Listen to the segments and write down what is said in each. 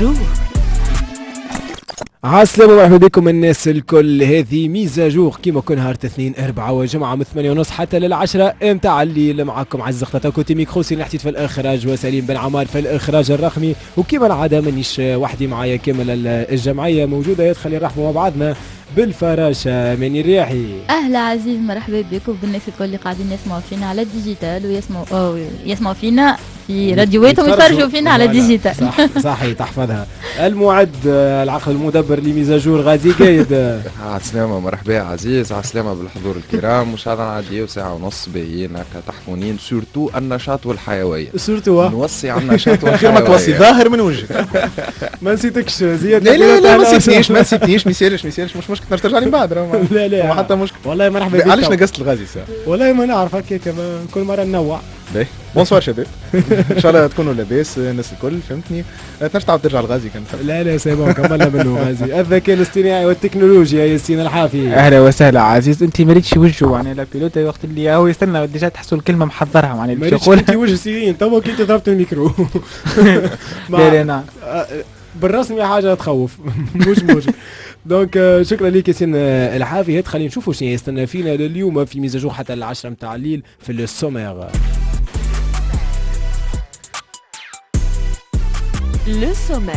جور. عسلامة مرحبا بكم الناس الكل. هذه ميزة جوغ كيما كل نهار اثنين أربعة وجمعة من 8:30 حتى لل10 امتاع الليل. معكم عز خطاكم تيمي كروسي نحتيت في الإخراج وسليم بن عمار في الإخراج الرقمي. وكيما العادة منيش وحدي معايا كامل الجمعية موجودة. يدخل نرحبوا مع بعضنا بالفراشة ماني الرياحي. أهلا عزيز مرحبا بكم بالناس الكل اللي قاعدين يسمعوا فينا على الديجيتال ويسمعوا فينا في راديواتهم ويتفرجوا فينا على الديجيتال. صحيح تحفظها. المعد العقل المدبر لميزاجور غازي قايد. عسلامة مرحبا عزيز، عسلامة بالحضور الكرام. مش هذا نعديو ساعة ونص باهيين هكا تحفونين. سورتو النشاط والحيوية. سورتو نوصي على النشاط والحيوية. ما توصي ظاهر من وجهك. ما نسيتكش زياد. لا ما نسيتنيش ما يسالش مش مشكل ترجع لي من بعد. لا ما حتى مشكل. والله مرحبا بك. علاش نقصت الغازي ساعة؟ والله ما نعرف هكاك كل مرة ننوع. باهي بونسوار شباب. ان شاء الله تكونوا لاباس الناس الكل فهمتني. تنجم تعاود ترجع الغازي كان لا سيبون كملنا منه غازي. الذكاء الاصطناعي والتكنولوجيا ياسين الحافي. اهلا وسهلا عزيز. انت مريتش وجهه يعني لا بيلوتا وقت اللي هو يستنى ديجا تحسوا الكلمه محضرها يعني باش يقول انت وجه سيرين تو كنت ضربت الميكرو. لا نعم بالرسمي حاجه تخوف. مش دونك شكرا لك ياسين الحافي. هات خلينا نشوفوا شنو يستنى فينا اليوم في ميزاجو حتى 10 متاع الليل في السومير. لو سومير.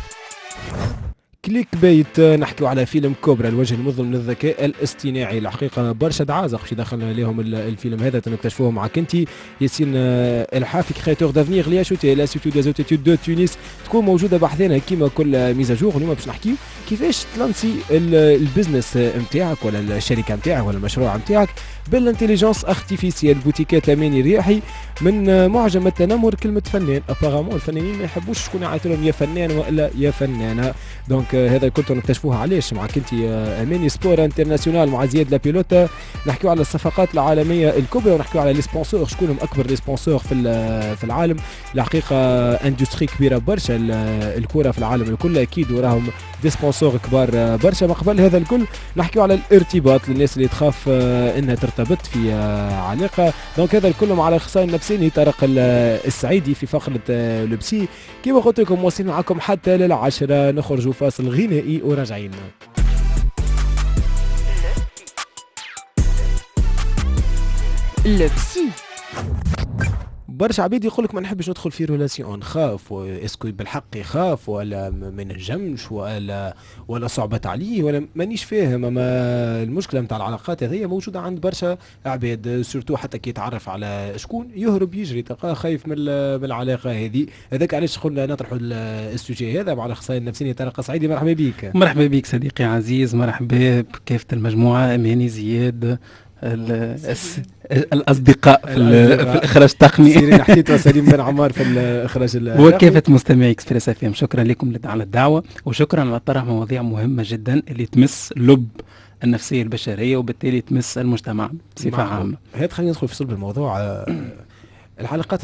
كليك بيت نحكيو على فيلم كوبرا الوجه المظلم من الذكاء الاصطناعي. الحقيقه برشا دعازق باش دخلنا لهم الفيلم هذا تنكتشفوه مع كنتي ياسين الحافي كرياتور دافنيغ لي اشوتي لانستيتو دي زوتيتود دو تونس. تكون موجوده بحذانا كيما كل ميزاجور. اليوم باش نحكيو كيفاش تلانسي البزنس نتاعك ولا الشركه نتاعك ولا المشروع نتاعك بالانتيليجنس ارتيفيسيال. بوتيكات اماني الرياحي من معجم التنمر كلمه فنان. ابارامون الفنانين ما يحبوش شكون يعيط لهم يا فنان والا يا فنانه. دونك هذا كنتوا نكتشفوها علاش مع كنتي اماني سبور انترناسيونال مع زياد لابيلوتا. نحكيو على الصفقات العالميه الكبرى ونحكيو على لي سبونسور شكونهم اكبر لي سبونسور في العالم. الحقيقه اندستري كبيره برشا الكره في العالم الكل اكيد وراهم دي سبونسور كبار برشا. ما قبل هذا الكل نحكيو على الارتباط للناس اللي تخاف انها ترتبط في علاقه. دونك هذا الكل مع الاخصائي النفسي طارق السعيدي في فقره لبسي. كيما قلت لكم واصلين معكم حتى لل10. نخرجوا فاصل غنائي وراجعين. لبسي. برشا عبيد يقول لك ما نحبش ندخل في ريلاسيون نخاف. اسكو بالحق يخاف ولا ما نجمش ولا صعبت عليه ولا مانيش فاهم. اما المشكله نتاع العلاقات هذه موجوده عند برشا عباد سورتو حتى كي يتعرف على شكون يهرب يجري تلقاه خايف من العلاقه هذه. هذاك علاش قلنا نطرحوا السوجي هذا مع الاخصائي النفسي طارق السعيدي. مرحبا بك. مرحبا بك صديقي عزيز. مرحبا بكافه المجموعه اماني زياد الأصدقاء في الإخراج التقني. سيرين حكيت وسليم بن عمار في الإخراج وكافة مستمعي إكسبريس FM. شكرا لكم على الدعوة وشكرا على طرح مواضيع مهمة جدا اللي تمس لب النفسية البشرية وبالتالي تمس المجتمع بصفة عامة. هات خلينا ندخل في صلب الموضوع. العلاقات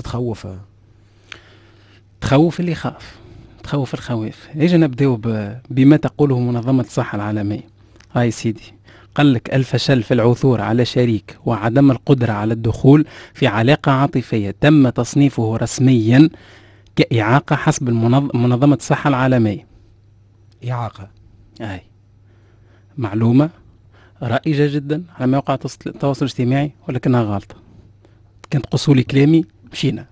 تخوف اللي يخاف، تخوف الخويف. يجي نبدأ بما تقوله منظمة الصحة العالمية. هاي سيدي قال لك الفشل في العثور على شريك وعدم القدرة على الدخول في علاقة عاطفية تم تصنيفه رسميا كإعاقة حسب منظمة الصحة العالمية. إعاقة أي معلومة رائجة جدا على مواقع التواصل الاجتماعي ولكنها غلطة. كنت قصولي كلامي مشينا.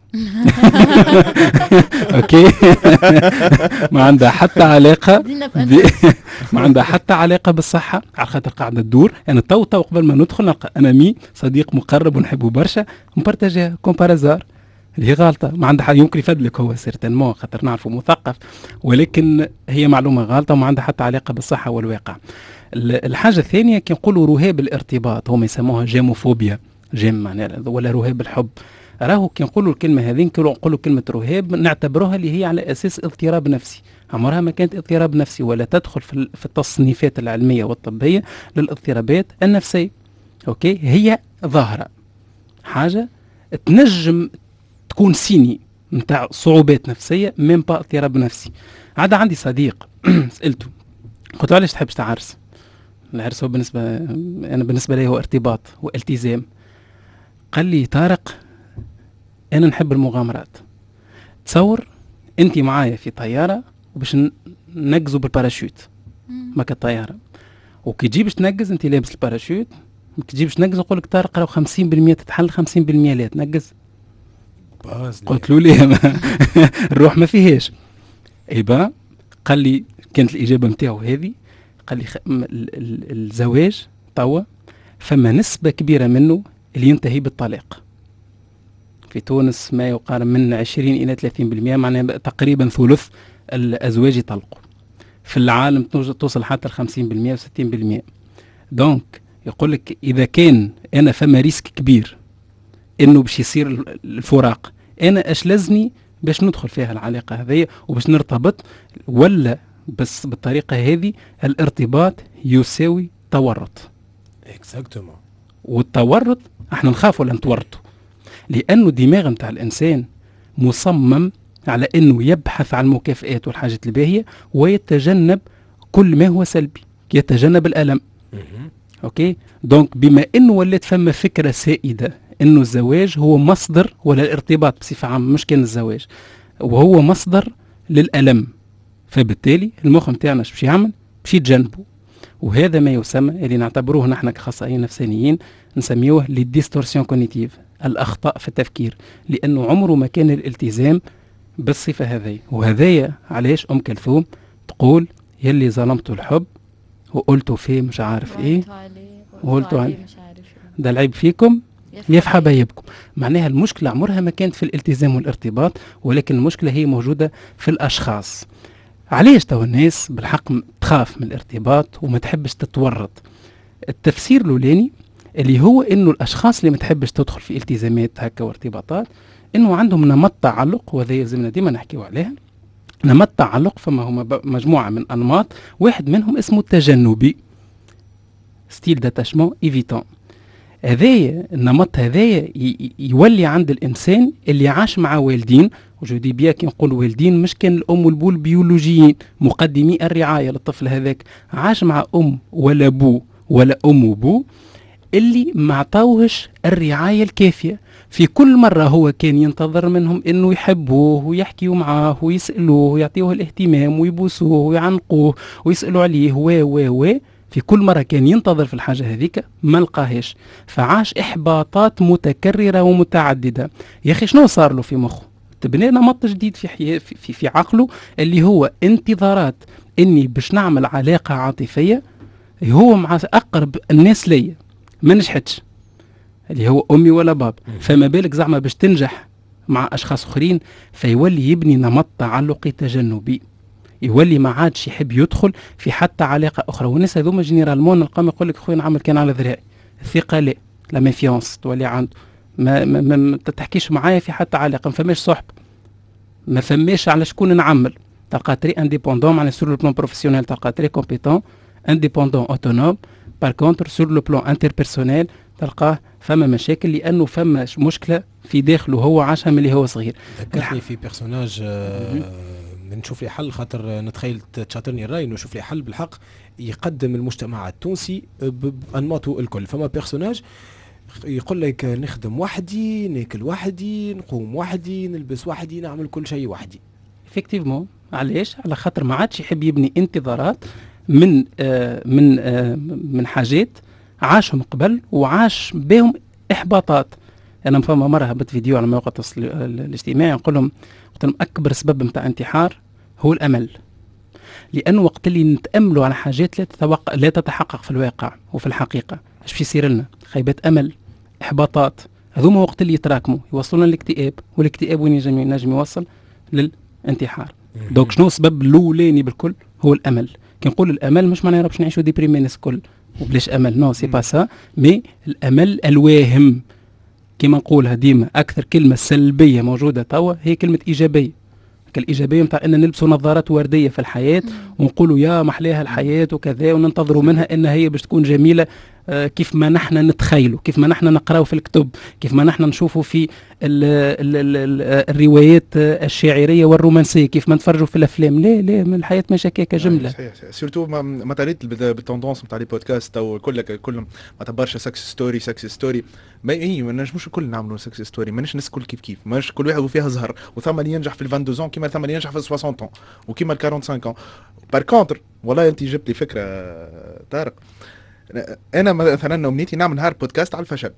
اوكي. ما عندها حتى علاقه ما عندها حتى علاقه بالصحه على خاطر قاعده تدور. انا تو قبل ما ندخل نلقى انا صديق مقرب ونحبه برشا مبارتاجيها كومبارازار اللي هي غلطه. ما عندها يمكن يفدلك هو سيرتينمون خاطر نعرفه مثقف ولكن هي معلومه غلطه وما عندها حتى علاقه بالصحه والواقع. الحاجه الثانيه كي نقولوا رهاب الارتباط هم يسموها جيموفوبيا معناها ولا رهاب الحب. راهو كي نقولوا الكلمة هذه نقولوا كلمة رهاب نعتبروها اللي هي على أساس اضطراب نفسي. عمرها ما كانت اضطراب نفسي ولا تدخل في التصنيفات العلمية والطبية للاضطرابات النفسية. أوكي هي ظاهرة حاجة تنجم تكون سيني متاع صعوبات نفسية من با اضطراب نفسي. عاد عندي صديق سألته قلت له علاش تحبش تعرس؟ العرس هو بالنسبة لي هو ارتباط والتزام. قال لي طارق أنا نحب المغامرات. تصور أنت معايا في طيارة وباش ننقزوا بالباراشوت ما كالطياره. وكي تجي باش تنقز انت لابس الباراشوت، كي تجي باش تنقز نقول لك طارق راهو 50% تتحل 50% لا تنقز. قلت له ليه الروح ما فيهاش. ايبا قال لي كانت الاجابه نتاعو هذه، قال لي الزواج توا فما نسبه كبيره منه اللي ينتهي بالطلاق. في تونس ما يقارب من 20 الى 30%، معناها تقريبا ثلث الازواج يطلقوا. في العالم توصل حتى 50% و60%. دونك يقول لك اذا كان انا فما ريسك كبير انه باش يصير الفراق، انا اش لازمني باش ندخل فيها العلاقه هذه وباش نرتبط؟ ولا بس بالطريقه هذه الارتباط يساوي تورط. اكزاكتومون. والتورط احنا نخافوا لا نتورطوا، لانه الدماغ نتاع الانسان مصمم على انه يبحث عن المكافئات والحاجات الباهيه ويتجنب كل ما هو سلبي، يتجنب الالم. اوكي، دونك بما انه ولات فما فكره سائده انه الزواج هو مصدر، ولا الارتباط بصفه عامه مش كان الزواج، وهو مصدر للالم، فبالتالي المخ نتاعنا باش يعمل باش يتجنبه. وهذا ما يسمى اللي نعتبروه نحن كاخصائيين نفسانيين نسميوه لي ديستورسيون كوغنيتيف، الاخطاء في التفكير، لانه عمره ما كان الالتزام بالصفه هذه. وهذايا علاش ام كلثوم تقول يلي ظلمتوا الحب وقلتوا فيه مش عارف ايه وقلتوا عليه ده العيب فيكم يا في حبايبكم. معناها المشكله عمرها ما كانت في الالتزام والارتباط، ولكن المشكله هي موجوده في الاشخاص. علاش توا الناس بالحق تخاف من الارتباط وما تحبش تتورط؟ التفسير الاولاني اللي هو انه الاشخاص اللي ما تحبش تدخل في التزامات هكا وارتباطات انه عندهم نمط تعلق، وهذا يلزمنا ديما نحكيو عليها. نمط تعلق فما هما مجموعه من انماط، واحد منهم اسمه التجنبي، ستيل داتاشمون ايفيتون. هذايا النمط هذايا يولي عند الانسان اللي عاش مع والدين، وجودي بيا كي نقول والدين مش كان الام والبو البيولوجيين مقدمي الرعايه للطفل هذاك، عاش مع ام ولا بو ولا ام وبو اللي ما عطاوهش الرعايه الكافيه. في كل مره هو كان ينتظر منهم انه يحبوه ويحكيوا معاه ويسالوه ويعطيوه الاهتمام ويبوسوه ويعنقوه ويسالوا عليه و في كل مرة كان ينتظر في الحاجة هذيك ما لقاهاش، فعاش إحباطات متكررة ومتعددة. يا أخي شنو صار له في مخه؟ تبني نمط جديد في عقله اللي هو انتظارات إني باش نعمل علاقة عاطفية هو مع أقرب الناس ليا ما نجحتش، اللي هو أمي ولا باب، فما بالك زعما باش تنجح مع أشخاص آخرين؟ فيولي يبني نمط تعلقي تجنبي، يولي ما عادش يحب يدخل في حتى علاقه اخرى. والناس هذوما جينيرالمون نلقاهم يقول لك خويا نعمل كان على ذراعي. الثقه لا، لا ميفيونس تولي عنده، ما تحكيش معايا في حتى علاقه، ما فماش صحب، ما فماش على شكون نعمل. تلقى تري انديبوندون معناها سور لو بلان بروفيسيونيل، تلقى تري كومبيتون انديبوندون اوتونوم. بار كونتر سور لو بلان انتربيرسونيل تلقاه فما مشاكل، لانه فما مشكله في داخله هو عاشها من اللي هو صغير. ذكرتني في بيرسوناج نشوف لي حل، خاطر نتخيل تشاطرني الراي انه نشوف لي حل بالحق يقدم المجتمع التونسي بانماطه الكل. فما بيرسوناج يقول لك نخدم وحدي، ناكل وحدي، نقوم وحدي، نلبس وحدي، نعمل كل شيء وحدي. افكتيفمون. علاش؟ على خاطر ما عادش يحب يبني انتظارات من حاجات عاشهم قبل وعاش بهم احباطات. انا فما مره هبط فيديو على مواقع التواصل الاجتماعي نقول لهم اكبر سبب نتاع انتحار هو الامل، لانه وقت اللي نتاملوا على حاجات لا تتحقق في الواقع وفي الحقيقه ايش في يصير لنا؟ خيبات امل، احباطات، هذوما وقت اللي يتراكموا يوصلونا للاكتئاب، والاكتئاب وين ينجم يوصل؟ للانتحار. دونك شنو السبب الاولاني بالكل؟ هو الامل. كي نقول الامل مش معناه باش نعيشوا ديبريمي الناس الكل وبلاش امل، نو سي با سا، مي الامل الواهم. كما نقولها ديما اكثر كلمه سلبيه موجوده توا هي كلمه ايجابيه. كالايجابيه نتاع ان نلبسوا نظارات ورديه في الحياه ونقولوا يا محلاها الحياه وكذا وننتظروا منها ان هي باش تكون جميله. كيف ما نحن نتخيله، كيف ما نحن نقرأه في الكتب، كيف ما نحن نشوفه في الروايات الشاعرية والرومانسية، كيف ما نتفرجوا في الأفلام. لا من الحياة مش هكاك جملة. صحيح سورتو ما تريت بالتوندونس نتاع لي بودكاست او كل ما تبرش سكس ستوري ما نجموش الكل نعملوا سكس ستوري، ماناش الناس الكل كيف ماناش كل واحد وفيها زهر، وثم اللي ينجح في 22 زون كيما ثم اللي ينجح في 60 ans وكيما 45 ans. بار كونتر والله انت جبت لي فكره طارق، انا مثلا امنيتي نعمل نهار بودكاست على الفشل.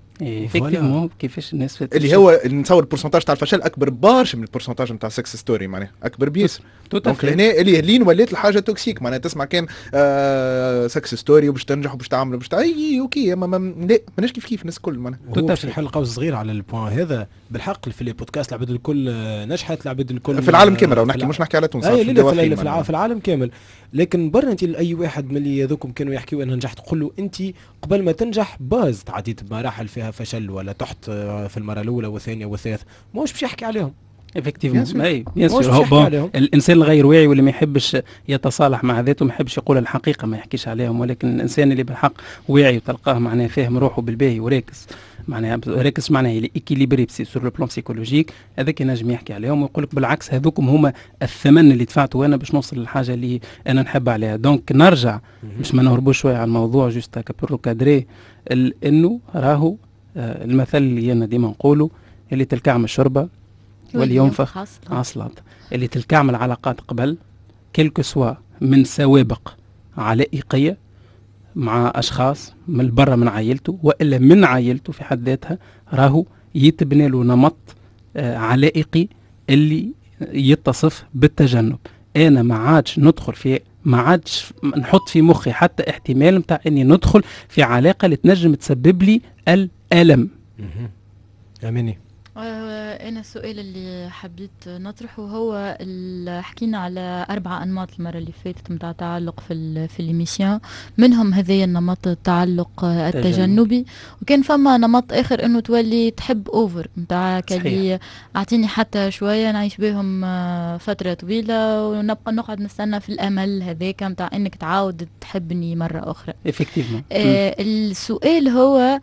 ايه كيفاش الناس اللي هو نتصور البورسنتاج تاع الفشل اكبر برشا من البورسنتاج نتاع سكس ستوري، معناها اكبر بيس. دونك هنا اللي لين ولات الحاجه توكسيك، معناها تسمع كان سكس ستوري وباش تنجح وباش تعمل وباش اي اوكي لا ماناش كيف الناس الكل معناها. باش نحل قوس صغير على البوان هذا بالحق. في لي بودكاست العباد الكل نجحت، العباد الكل في العالم كامل، ونحكي مش نحكي على تونس، في العالم كامل. لكن برا انت لاي واحد من اللي ذوكم كانوا يحكيوا انا نجحت، تقول له انت قبل ما تنجح باز تعديت بمراحل فيها فشل ولا تحت في المره الاولى والثانيه والثالثه، ماهوش باش يحكي عليهم. افكتيفمون اي بيان سور. الانسان الغير واعي واللي ما يحبش يتصالح مع ذاته، ما يحبش يقول الحقيقه، ما يحكيش عليهم. ولكن الانسان اللي بالحق واعي وتلقاه معناه فاهم روحه بالباهي وراكز، معناها راكز معناها ايكيليبري سور لو بلان بسيكولوجيك، هذاك ينجم يحكي عليهم ويقول لك بالعكس هذوكم هما الثمن اللي دفعته انا باش نوصل للحاجه اللي انا نحب عليها. دونك نرجع مش ما نهربوش شويه على الموضوع، جوست هكا بور كادري، انه راهو المثل اللي انا ديما نقوله، اللي تلكعم الشربه واللي ينفخ عصلات. اللي تلكعم العلاقات قبل كلكو سوا من سوابق علائقيه مع اشخاص من برا من عائلته والا من عائلته في حد ذاتها، راهو يتبنى له نمط علائقي اللي يتصف بالتجنب. انا ما عادش نحط في مخي حتى احتمال نتاع اني ندخل في علاقه اللي تنجم تسبب لي الالم. اميني. أنا السؤال اللي حبيت نطرحه هو حكينا على 4 أنماط المرة اللي فاتت متاع تعلق في الإميسيون، منهم هذا النمط التعلق التجنبي، وكان فما نمط آخر إنه تولي تحب أوفر متاع كلي أعطيني حتى شوية نعيش بهم فترة طويلة ونبقى نقعد نستنى في الأمل هذاك متاع إنك تعاود تحبني مرة أخرى. السؤال هو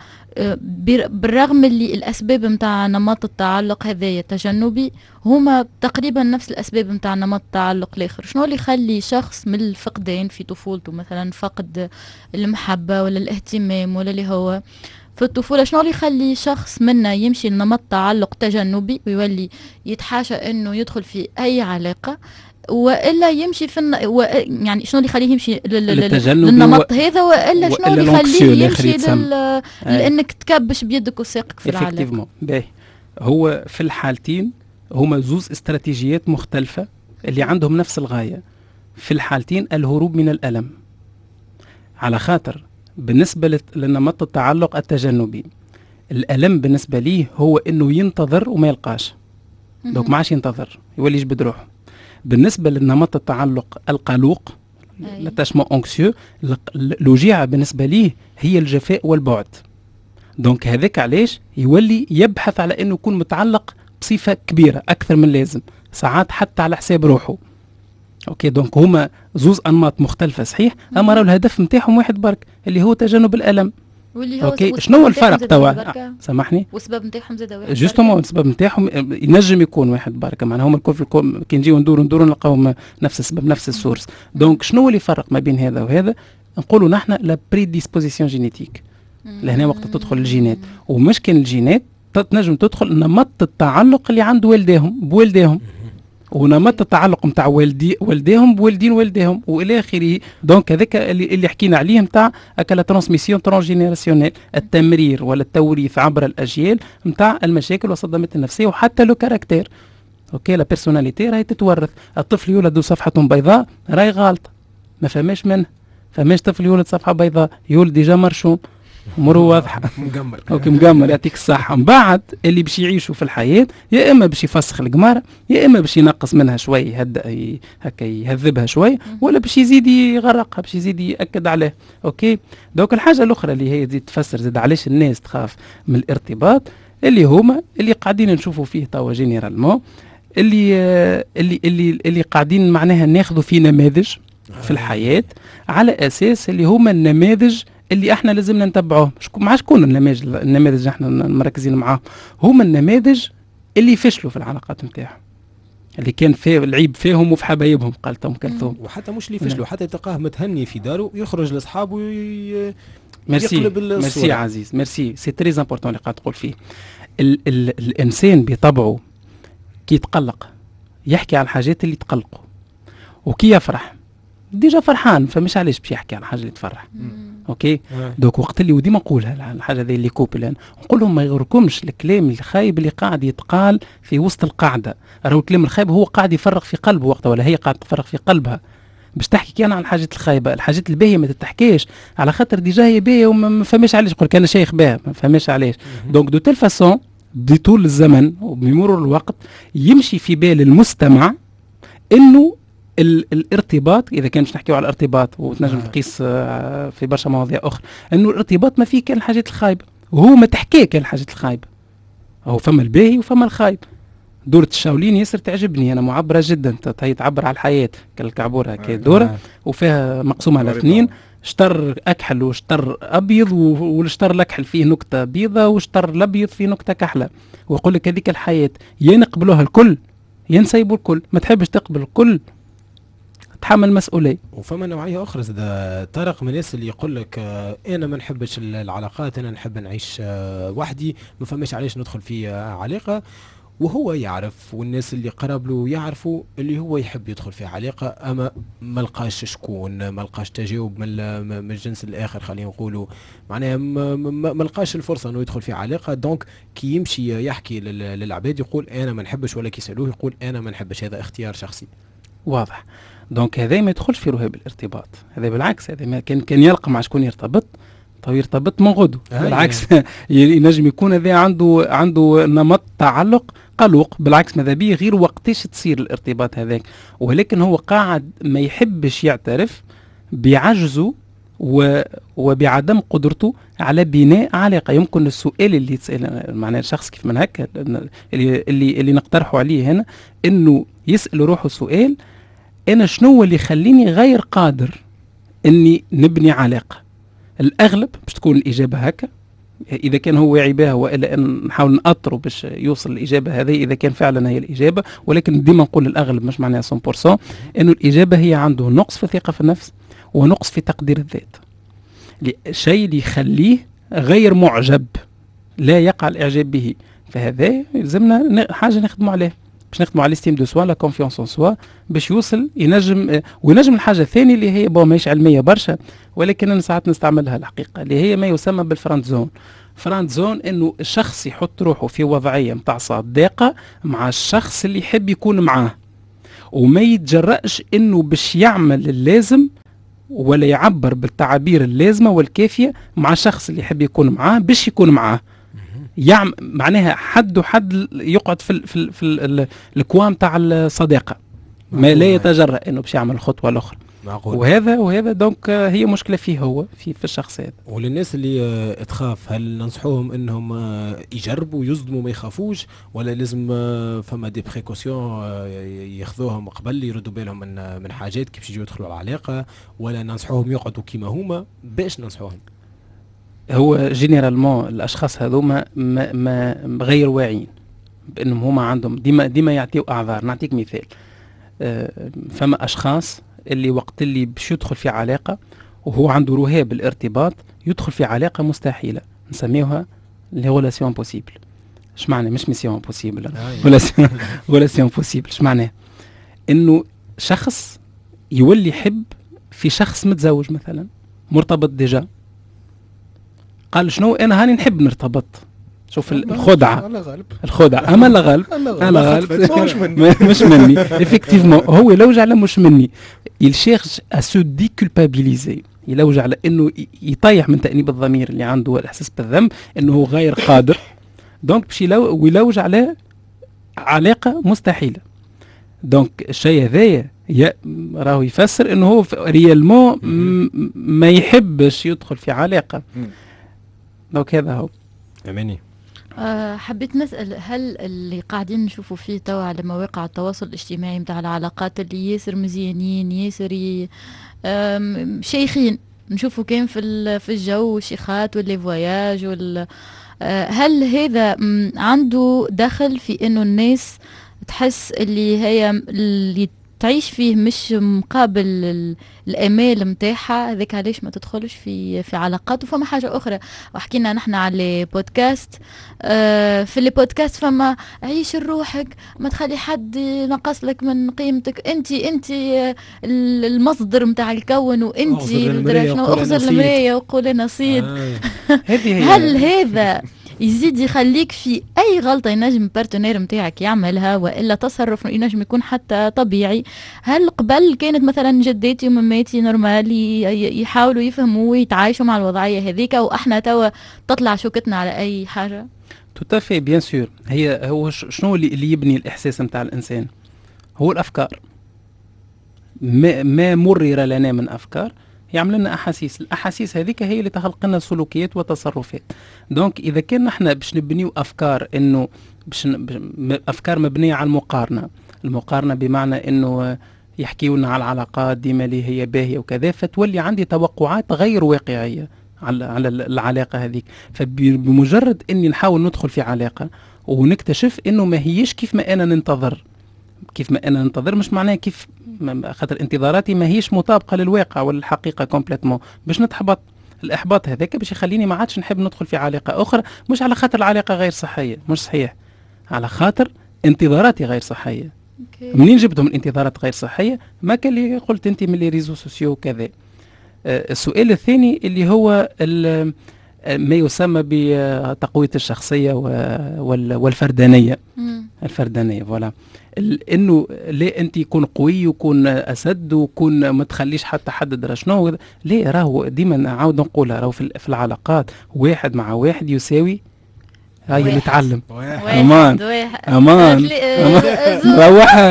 بالرغم اللي الأسباب متاع نمط التعلق هذايا التجنبي هما تقريبا نفس الأسباب متاع نمط التعلق الآخر، شنو اللي يخلي شخص من الفقدان في طفولته مثلا فقد المحبة ولا الاهتمام ولا اللي هو في الطفولة، شنو اللي يخلي شخص منا يمشي لنمط تعلق تجنبي ويولي يتحاشى انه يدخل في اي علاقة، والا يمشي في يعني شنو اللي يخليه يمشي للنمط هذا، والا شنو اللي يخليه يمشي لانك تكبش بيدك وساقك في العلاقة. هو في الحالتين هما زوز استراتيجيات مختلفة اللي عندهم نفس الغاية. في الحالتين الهروب من الألم، على خاطر بالنسبة لنمط التعلق التجنبي الألم بالنسبة ليه هو إنه ينتظر وما يلقاش، دوك ما عادش ينتظر يولي يجبد روحه. بالنسبة لنمط التعلق القلوق لاتاشمون أنكسيو، الوجيعة بالنسبة ليه هي الجفاء والبعد. دونك هذاك علاش يولي يبحث على انه يكون متعلق بصفه كبيره اكثر من لازم، ساعات حتى على حساب روحه. اوكي دونك هما زوز انماط مختلفه صحيح، اما راهو الهدف نتاعهم واحد برك اللي هو تجنب الالم. واللي هو اوكي شنو هو الفرق توا؟ سامحني. والسبب نتاعهم زاد واحد جوستومون، السبب نتاعهم ينجم يكون واحد برك، معناها هما الكل كي نجيو ندوروا نلقاو نفس السبب نفس السورس. دونك شنو هو اللي يفرق ما بين هذا وهذا؟ نقولوا نحن لا بريديسبوزيسيون جينيتيك، لهنا وقت تدخل الجينات، ومش كان الجينات تنجم تدخل نمط التعلق اللي عند والديهم بوالديهم، ونمط التعلق نتاع والديهم بوالدين والديهم والى اخره. دونك هذاك اللي حكينا عليه نتاع لا ترانسميسيون ترانسجينيراسيونيل، التمرير ولا التوريث عبر الاجيال نتاع المشاكل والصدمات النفسيه وحتى لو كاركتير. اوكي لا بيرسوناليتي راهي تتورث. الطفل يولد صفحه بيضاء راهي غلط، ما فماش منه، فماش طفل يولد صفحه بيضاء، يولد ديجا مرشوم اموره واضحه مقمر. اوكي مقمر، يعطيك الصحه. من بعد اللي باش يعيشوا في الحياه يا اما باش يفسخ القماره، يا اما باش ينقص منها شوي يهدأ هكا يهذبها شوي، ولا باش يزيد يغرقها، باش يزيد ياكد عليه. اوكي دوك الحاجه الاخرى اللي هي تزيد تفسر زاد علاش الناس تخاف من الارتباط، اللي هما اللي قاعدين نشوفوا فيه توا جينيرالمون، اللي قاعدين معناها ناخذوا في نماذج في الحياة على أساس اللي هما النماذج اللي احنا لازمنا نتبعوهم. مع شكون النماذج اللي احنا مركزين معاهم؟ هما النماذج اللي فشلوا في العلاقات نتاعهم، اللي كان فيه العيب فيهم وفي حبايبهم، قالت أم كلثوم. وحتى مش اللي فشلوا، حتى تلقاه متهني في داره يخرج لاصحابه ميرسي عزيز، ميرسي، سي تري امبورطون اللي قاعد تقول فيه. الانسان بطبعه كي يتقلق يحكي على الحاجات اللي تقلقه، وكي يفرح ديجا فرحان، فمش علاش باش يحكي على الحاجه اللي تفرح. اوكي دوك وقت اللي وديما نقولها الحاجه هذه اللي كوبلان، نقول لهم ما يغركمش الكلام الخايب اللي قاعد يتقال في وسط القاعده. راهو الكلام الخايب هو قاعد يفرغ في قلبه وقتها، ولا هي قاعد تفرغ في قلبها باش تحكي كان عن الحاجات الخايبه. الحاجات الباهيه ما تتحكيش على خاطر ديجا هي باهيه وما فهمش علاش. يقول كان شيخ باهي ما فهمش علاش. دونك دو تيل فاسون دي طول الزمن وبمرور الوقت يمشي في بال المستمع انه الارتباط، اذا كان باش نحكيو على الارتباط وتنجم تقيس في برشا مواضيع اخرى، انه الارتباط ما فيه كان الحاجات الخايبه، وهو ما تحكي كان الحاجات الخايبه. هو فما الباهي وفما الخايب. دورة الشاولين ياسر تعجبني انا، معبره جدا، هي تعبر على الحياه كالكعبوره هكا دوره وفيها مقسومه على اثنين، شطر اكحل وشطر ابيض، والشطر الاكحل فيه نكته بيضه والشطر الابيض فيه نكته كحله، ويقول لك هذيك الحياه يا نقبلوها الكل يا نسيبوا الكل. ما تحبش تقبل الكل تحمل مسؤوليه. وفما نوعيه اخرى زاد طارق من الناس اللي يقول لك انا ما نحبش العلاقات، انا نحب نعيش وحدي، ما فماش علاش ندخل في علاقه، وهو يعرف والناس اللي قرب له يعرفوا اللي هو يحب يدخل في علاقه، اما ما لقاش شكون، ما لقاش تجاوب من الجنس الاخر، خلينا نقولوا معناها ما لقاش الفرصه انه يدخل في علاقه. دونك كي يمشي يحكي للعباد يقول انا ما نحبش، ولا كي يسالوه يقول انا ما نحبش. هذا اختيار شخصي واضح. دونك هذا ما يدخلش في رهاب الارتباط، هذا بالعكس، هذا ما كان يلقى مع شكون يرتبط، طيب يرتبط من غدو. بالعكس ينجم يكون هذا عنده نمط تعلق قلق، بالعكس ماذا بيه غير وقتاش تصير الارتباط هذاك، ولكن هو قاعد ما يحبش يعترف بعجزه وبعدم قدرته على بناء علاقه. يمكن السؤال اللي يتسال معناه الشخص كيف من هكا اللي نقترحه عليه هنا انه يسال روحه سؤال: انا شنو اللي يخليني غير قادر اني نبني علاقه؟ الاغلب باش تكون الاجابه هكا، اذا كان هو واعي بها، والا ان نحاول نأطره باش يوصل الاجابه هذه اذا كان فعلا هي الاجابه. ولكن ديما نقول الاغلب مش معناها 100%، انه الاجابه هي عنده نقص في الثقه في النفس ونقص في تقدير الذات، الشيء اللي يخليه غير معجب، لا يقع الاعجاب به. فهذا يلزمنا حاجه نخدموا عليه، باش نخدموا على الاستيم دو سوا، لا كونفيونس ان سوا، باش يوصل وينجم الحاجه الثانيه اللي هي ماهيش علميه برشا، ولكن انا ساعات نستعملها الحقيقه، اللي هي ما يسمى بالفراند زون. فرانت زون انه الشخص يحط روحه في وضعيه متاع صداقه مع الشخص اللي يحب يكون معاه، وما يتجرأش انه باش يعمل اللازم ولا يعبر بالتعابير اللازمه والكافيه مع الشخص اللي يحب يكون معاه باش يكون معاه. معناها حد يقعد في الكوام تاع الصداقه، ما لا يتجرأ انه باش يعمل الخطوه الاخرى. وهذا دونك هي مشكله فيه هو في الشخص هذا. وللناس اللي تخاف، هل ننصحوهم انهم يجربوا يصدموا ما يخافوش، ولا لازم فما دي بريكوسيون ياخذوهم قبل يردوا بالهم من حاجات كيف يجوا يدخلوا على العلاقه، ولا ننصحوهم يقعدوا كيما هما؟ باش ننصحوهم هو جينيرالمون الاشخاص هذوما ما غير واعيين بانهم هما عندهم ديما يعطيوا اعذار. نعطيك مثال، فما اشخاص اللي وقت اللي باش يدخل في علاقه وهو عنده رهاب الارتباط يدخل في علاقه مستحيله، نسميوها لي ريلاسيون بوسيبل. اش معنى؟ مش ميسيون بوسيبل، ريلاسيون بوسيبل. اش معناه؟ انه شخص يولي يحب في شخص متزوج مثلا مرتبط ديجا، قال شنو انا هاني نحب نرتبط. شوف الخدعه اما لا غالب مش مني افكتيفمون. هو يلوج على مش مني، يلشيرش ا سو دي كولبابيليزي، يلوج على انه يطيح من تأنيب الضمير اللي عنده والاحساس بالذنب انه غير قادر. دونك باش ويلوج على علاقه مستحيله. دونك الشيء هذايا راهو يفسر انه هو ريالمون ما يحبش يدخل في علاقه. دونك هذا هو. اماني حبيت نسأل، هل اللي قاعدين نشوفوا فيه توا على مواقع التواصل الاجتماعي متاع العلاقات اللي ياسر مزيانين ياسر شيخين، نشوفوا كان في الجو شيخات واللي فواياج هل هذا عنده دخل في انه الناس تحس اللي تعيش فيه مش مقابل الامال متاعها، هذاك علاش ما تدخلش في علاقات؟ وفما حاجه اخرى، وحكينا نحن على بودكاست، في البودكاست فما عيش روحك، ما تخلي حد ينقص لك من قيمتك، انت المصدر متاع الكون، وانت اغزر المرايه وقول نصيد. هل هذا يزيد يخليك في اي غلطه ينجم البارتنير نتاعك يعملها، والا تصرف ينجم يكون حتى طبيعي؟ هل قبل كانت مثلا جداتي ومماتي نورمال يحاولوا يفهموا ويتعايشوا مع الوضعيه هذيك، واحنا توا تطلع شوكتنا على اي حاجه؟ توتافي بيان سور. هو شنو اللي يبني الاحساس نتاع الانسان؟ هو الافكار. ما مرر لنا من افكار يعمل لنا احاسيس، الاحاسيس هذيك هي اللي تخلق لنا سلوكيات وتصرفات. دونك اذا كان نحن باش نبنيو افكار انه افكار مبنيه على المقارنه بمعنى انه يحكيونا على العلاقات ديما اللي هي باهيه وكذا، فتولي عندي توقعات غير واقعيه على العلاقه هذيك. فبمجرد اني نحاول ندخل في علاقه ونكتشف انه ما هيش كيف ما انا ننتظر، مش معناه كيف، خاطر انتظاراتي ما هيش مطابقه للواقع والحقيقه كومبليتمون، باش نتحبط. الاحباط هذاك باش يخليني ما عادش نحب ندخل في علاقه اخرى، مش على خاطر العلاقه غير صحيه، مش صحيح، على خاطر انتظاراتي غير صحيه. منين جبتهم الانتظارات غير صحيه؟ ما كان اللي قلت انت من لي ريزو سوسيو وكذا. السؤال الثاني اللي هو ما يسمى بتقويه الشخصيه والفردانيه. الفردانيه فوالا، انه لا انت يكون قوي ويكون اسد ويكون ما تخليش حتى حد درا شنو. ليه؟ راهو ديما نعاود نقولها، راهو في العلاقات واحد مع واحد يساوي هاي اللي نتعلم. امان روحها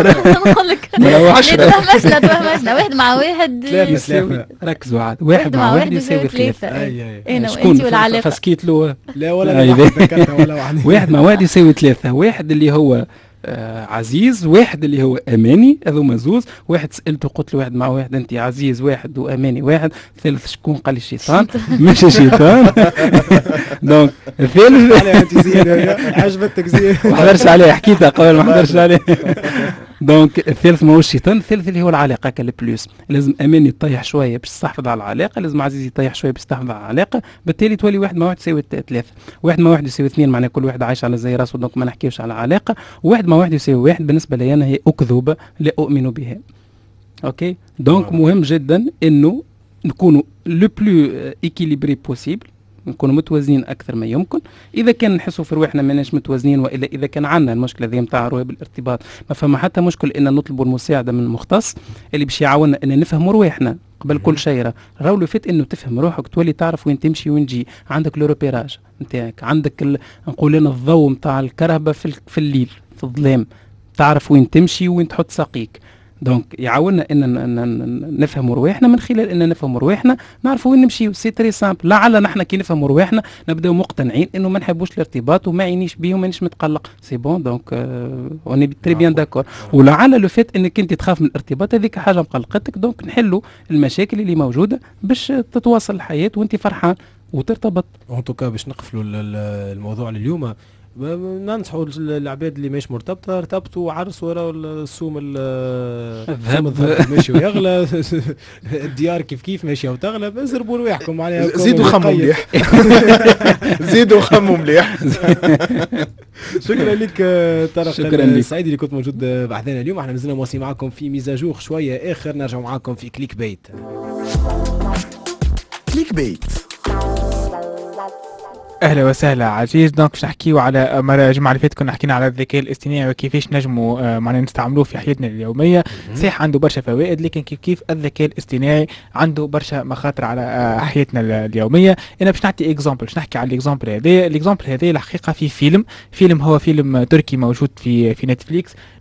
توهمشنا واحد مع واحد يساوي، ركزوا عاد، واحد مع واحد يساوي ثلاثة. انا وانت والعلاقه فسكيت له لا ولا واحد مع واحد يساوي ثلاثة. واحد اللي هو عزيز، واحد اللي هو اماني، هذوما زوز. واحد سالته قلت له واحد مع واحد انت عزيز واحد واماني واحد، ثالث شكون؟ قال لي الشيطان. مش الشيطان. دونك الثالث عجبتك زين، ما حضرش عليه، حكيتها قبل ما حضرش عليه. دونك الثالث ما هو الشيطان، الثالث اللي هو العلاقه كالبلوس. لازم اماني يطيح شويه باش تحافظ على العلاقه، لازم عزيز يطيح شويه باش تحافظ على العلاقه، بالتالي تولي واحد مع واحد يساوي ثلاثه. واحد مع واحد يساوي اثنين، معناه كل واحد عايش على زي راسه، دونك ما نحكيوش على علاقه. واحد مع واحد يساوي واحد بالنسبه لي انا هي اكذوبه لا اؤمن بها. اوكي، دونك مهم جدا انه نكونوا لو بلو ايكيليبري بوسيبل، نكونوا متوازنين اكثر ما يمكن. اذا كان نحسوا في رواحنا ماناش متوازنين، والا اذا كان عندنا المشكله ذي نتاع رواه بالارتباط، ما فما حتى مشكل ان نطلبوا المساعده من المختص اللي باش يعاوننا ان نفهموا رواحنا قبل كل شيء. راهو لو فات انه تفهم روحك تولي تعرف وين تمشي وين تجي، عندك لوروبيراج نتاعك، عندك نقول لنا الضوء نتاع الكرهبه في الليل في الظلام، تعرف وين تمشي وين تحط ساقيك. دونك يعاوننا ان نفهم رواحنا، من خلال ان نفهم رواحنا نعرفوا وين نمشيو. سي تري سامبل. لعل نحن كي نفهم رواحنا نبداو مقتنعين انه ما نحبوش الارتباط وما يعنيش بيه ومانيش متقلق. سي بون، دونك اوني تري بيان داكور. ولعل لو فات انك انت تخاف من الارتباط هذيك حاجه مقلقتك، دونك نحلوا المشاكل اللي موجوده باش تتواصل الحياه وانت فرحان وترتبط. اون توكا باش نقفلوا الموضوع لليوم، ننصحوا العباد اللي مش مرتبطه ارتبطوا وعرسوا ورا السوم الذهب ماشي ويغلى، الديار كيف ماشيه وتغلى، ازربوا رواحكم عليها، زيدوا خموا مليح. زيدوا خموا مليح. شكرا لك طارق، شكرا لك سعيد اللي كنت موجود بحثنا اليوم. احنا مازلنا مواصلين معكم في ميزاجور شويه اخر، نرجع معكم في كليك بيت. كليك بيت. اهلا وسهلا عزيز. دونك باش نحكيو على الجمعه اللي فاتت كنا حكينا على الذكاء الاصطناعي وكيفاش نجموا معناها نستعملوه في حياتنا اليوميه. صحيح عنده برشا فوائد، لكن كيف الذكاء الاصطناعي عنده برشا مخاطر على حياتنا اليوميه. انا باش نعطي اكزامبل، باش نحكي على الاكزامبل هذا. الحقيقه في فيلم هو فيلم تركي موجود في نتفليكس،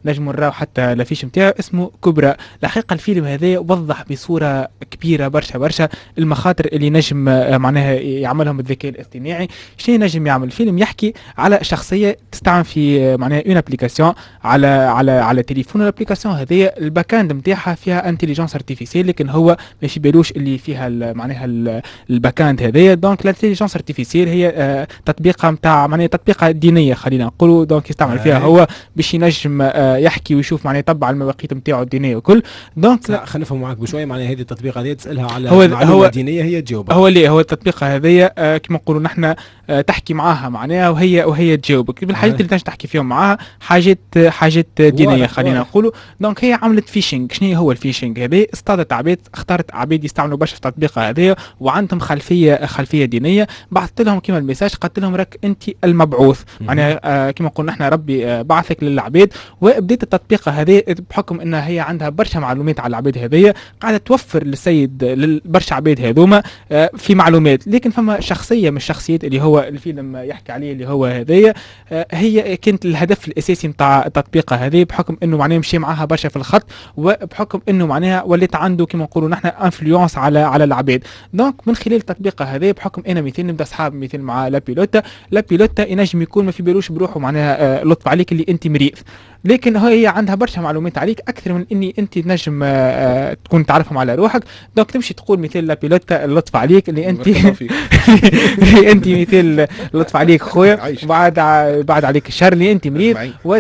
نجموا نراو حتى الافيش نتاعو اسمه كبرى. الحقيقه الفيلم هذا وضح بصوره كبيره برشا المخاطر اللي نجم معناها يعملهم الذكاء الاصطناعي. شنو نجم يعمل؟ الفيلم يحكي على شخصيه تستعمل في معناها اون ابليكاسيون على تليفون. الابليكاسيون هذه الباكاند نتاعها فيها انتيليجنس ارتيفيسيال، لكن هو ما في بالوش اللي فيها معناها الباكاند هذايا. دونك الانتيليجنس ارتيفيسيال هي تطبيقه نتاع معناها تطبيقه دينيه خلينا نقولوا. دونك يستعمل فيها هو باش ينجم يحكي ويشوف معناها يتبع المواقيت نتاعو الدينيه وكل. دونك خلينا نفهم معاك بشويه معناها هذه التطبيق هذه تسالها على معلومه دينيه هي تجاوبك. هو التطبيقه هذه كما نقولوا نحن تحكي معاها معناها وهي تجاوبك بالحاجات اللي تنجم تحكي فيهم معاها، حاجات دينيه خلينا نقولوا. دونك هي عملت فيشنج. شنو هو الفيشنج هذا؟ اصطادت عباد، اختارت عباد يستعملوا برشا في التطبيق هذا وعندهم خلفيه دينيه. بعثت لهم كيما الميساج، قلت لهم راك انت المبعوث معناها كيما قلنا نحن ربي بعثك للعباد. وبديت التطبيق هذا بحكم انها هي عندها برشا معلومات على العباد هذيا، قاعده توفر للسيد برشا عباد هذوما في معلومات. لكن فما شخصيه من الشخصيات اللي هو الفيلم يحكي عليه اللي هو هذيا، هي كانت الهدف الاساسي نتاع التطبيق هذه، بحكم انه معناها مشي معاها برشا في الخط، وبحكم انه معناها وليت عنده كما نقولوا نحن انفلونس على العباد. دونك من خلال التطبيق هذا بحكم انا مثال نبدا اصحاب مثال مع لابيلوتا ينجم يكون ما في بالوش بروحه معناها لطف عليك اللي انت مريض، لكن هي عندها برشا معلومات عليك اكثر من اني انت تنجم تكون تعرفهم على روحك. دونك تمشي تقول مثال لابيلوتا اللطف عليك اللي انت انت مثال لطف عليك خويا، بعد عليك الشر اللي انت مريض،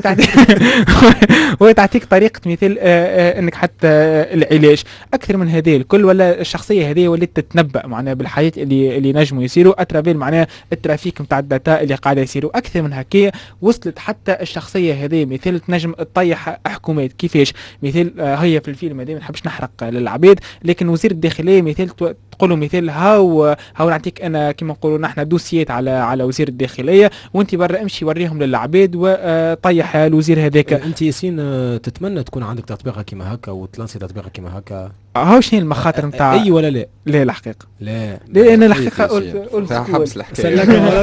وتعطيك طريقه مثال انك حتى العلاج. اكثر من هذه الكل ولا الشخصيه هذه ولات تتنبأ معناها بالحياه اللي نجموا يصيروا اترافير معناها الترافيك نتاع الداتا اللي قاعده يصيروا. اكثر من هكايا وصلت حتى الشخصيه هذه مثال تنجم تطيح حكومات. كيفاش؟ مثال هي في الفيلم هذا ما نحبش نحرق للعباد، لكن وزير الداخليه مثال تقولوا مثال هاو نعطيك انا كما نقولوا نحن دوسيات على وزير الداخليه، وانت برا امشي وريهم للعباد وطيح الوزير هذاك. انت ياسين تتمنى تكون عندك تطبيقه كيما هكا وتلانسي تطبيقه كيما هكا؟ هاو شنو المخاطر نتاع اي ولا لا؟ لا الحقيقه لا لان الحقيقه قلت حبس الحكايه.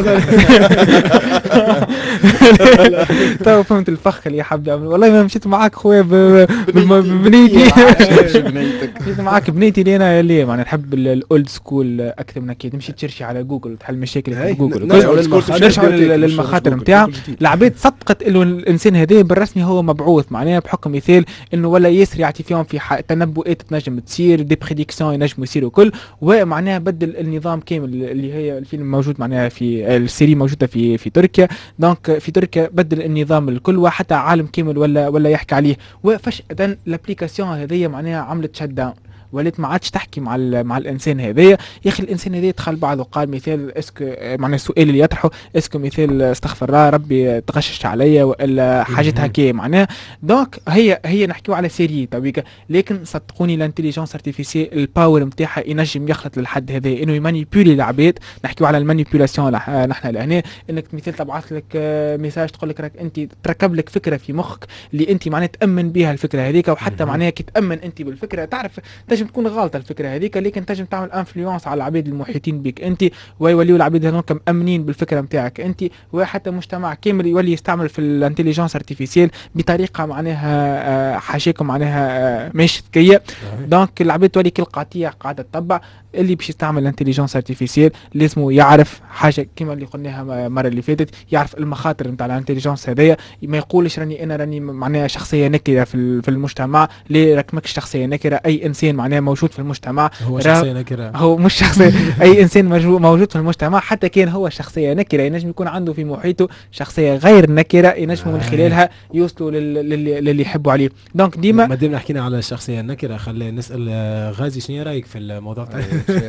تو فهمت الفخ اللي حاب يعمل. والله ما مشيت معاك خويا بنيتي مشيت معاك بنيتي اللي انا اللي معناها نحب الاولد سكول اكثر من هكا. تمشي ترشي على جوجل تحل مشاكل في جوجل، نرجعوا للمخاطر نتاعها. العباد صدقت انه الانسان هذا بالرسمي هو مبعوث معناها بحكم مثال انه ولا ياسر يعطي فيهم في تنبؤات تنجم تصير دي بريديكسيون ينجموا يصيروا كل، ومعناها بدل النظام كامل اللي هي الفيلم موجود معناها في السيري موجوده في تركيا. دونك في تركيا بدل النظام الكل وحتى عالم كامل ولا يحكي عليه. وفجأة الابليكاسيون هذه معناها عملت شت داون، وليت ما عادش تحكي مع الانسان هذايا. يا اخي الانسان هذا دخل بعض وقال مثال اسكو معناها السؤال اللي يطرحه اسكو مثال استغفر الله ربي تغشش عليا ولا حاجات هكا معناها. دونك هي نحكيو على سيري تويكا، لكن صدقوني الانتيليجنس ارتيفيسيال الباور نتاعها ينجم يخلط للحد هذا انه يمانيبيولي العباد. نحكيو على المانيبيولاسيون نحن لهنا، انك مثال تبعث لك ميساج تقول لك راك انت تركب لك فكره في مخك اللي انت معناها تامن بها الفكره هذيك، وحتى معناها كي تامن انت بالفكره تعرف تنجم تكون غلطه الفكره هذيك، لكن تنجم تعمل انفلونس على العباد المحيطين بك انت، ويوليوا العباد هذوك مامنين بالفكره نتاعك انت، وحتى مجتمع كامل يولي يستعمل في الانتيليجنس ارتيفيسيال بطريقه معناها حاشاكم معناها مش ذكيه. دونك العباد تولي كل قطيع قاعده تتبع. اللي باش يستعمل الانتيليجنس ارتيفيسيال لازم يعرف حاجه كما اللي قلناها المره اللي فاتت، يعرف المخاطر نتاع الانتيليجنس هذايا. ما يقولش راني معناها شخصيه نكره في المجتمع. ليه راك ماكش شخصيه نكره؟ اي انسان معناها موجود في المجتمع هو شخصيه نكره، هو مش شخصيه اي انسان موجود في المجتمع حتى كان هو شخصيه نكره ينجم يكون عنده في محيطه شخصيه غير نكره ينجموا من خلالها يوصلوا للي يحبوا عليه. دونك ديما ما دام حكينا على الشخصيه النكره خلينا نسال غازي شنو رايك في الموضوع تاع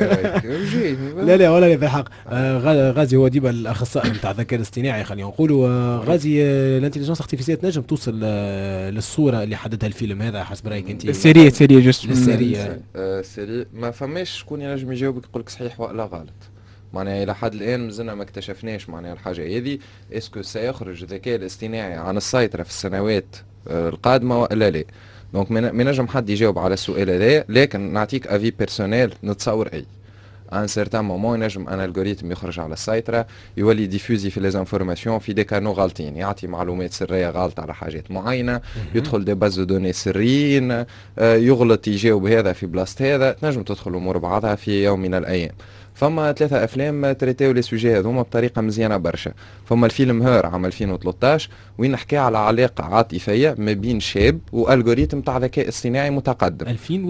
لا ولا بالحق. غازي هو ديما الاخصائي نتاع الذكاء الاصطناعي خلينا نقولوا. غازي الانتيليجنس ارتيفيسيال تنجم توصل للصوره اللي حددها الفيلم هذا حسب رايك انت؟ السيري جوست السيري ما فماش شكون ينجم يجاوبك يقول لك صحيح ولا غلط. معناها الى حد الان مازلنا ما اكتشفناش معناها الحاجه هذه اسكو سيخرج الذكاء الاصطناعي عن السيطره في السنوات القادمه ولا لا. دونك ما نجم حد يجاوب على السؤال هذا، لكن نعطيك افي بيرسونيل نتصور ان سيرتان مومون ينجم ان الجوريثم يخرج على السيطره يولي ديفوزي في لي زانفورماسيون في دي كانو غالطين، يعطي معلومات سريه غلط على حاجات معينه، يدخل دي باز دوني سريين، يغلط يجاوب هذا في بلاصه هذا، تنجم تدخل امور بعضها في يوم من الايام. فما 3 افلام تريتيو لي سوجي هذوما بطريقه مزيانه برشا. فما الفيلم هير عام 2013 وين نحكي على علاقه عاطفيه ما بين شاب والجوريثم تاع ذكاء اصطناعي متقدم.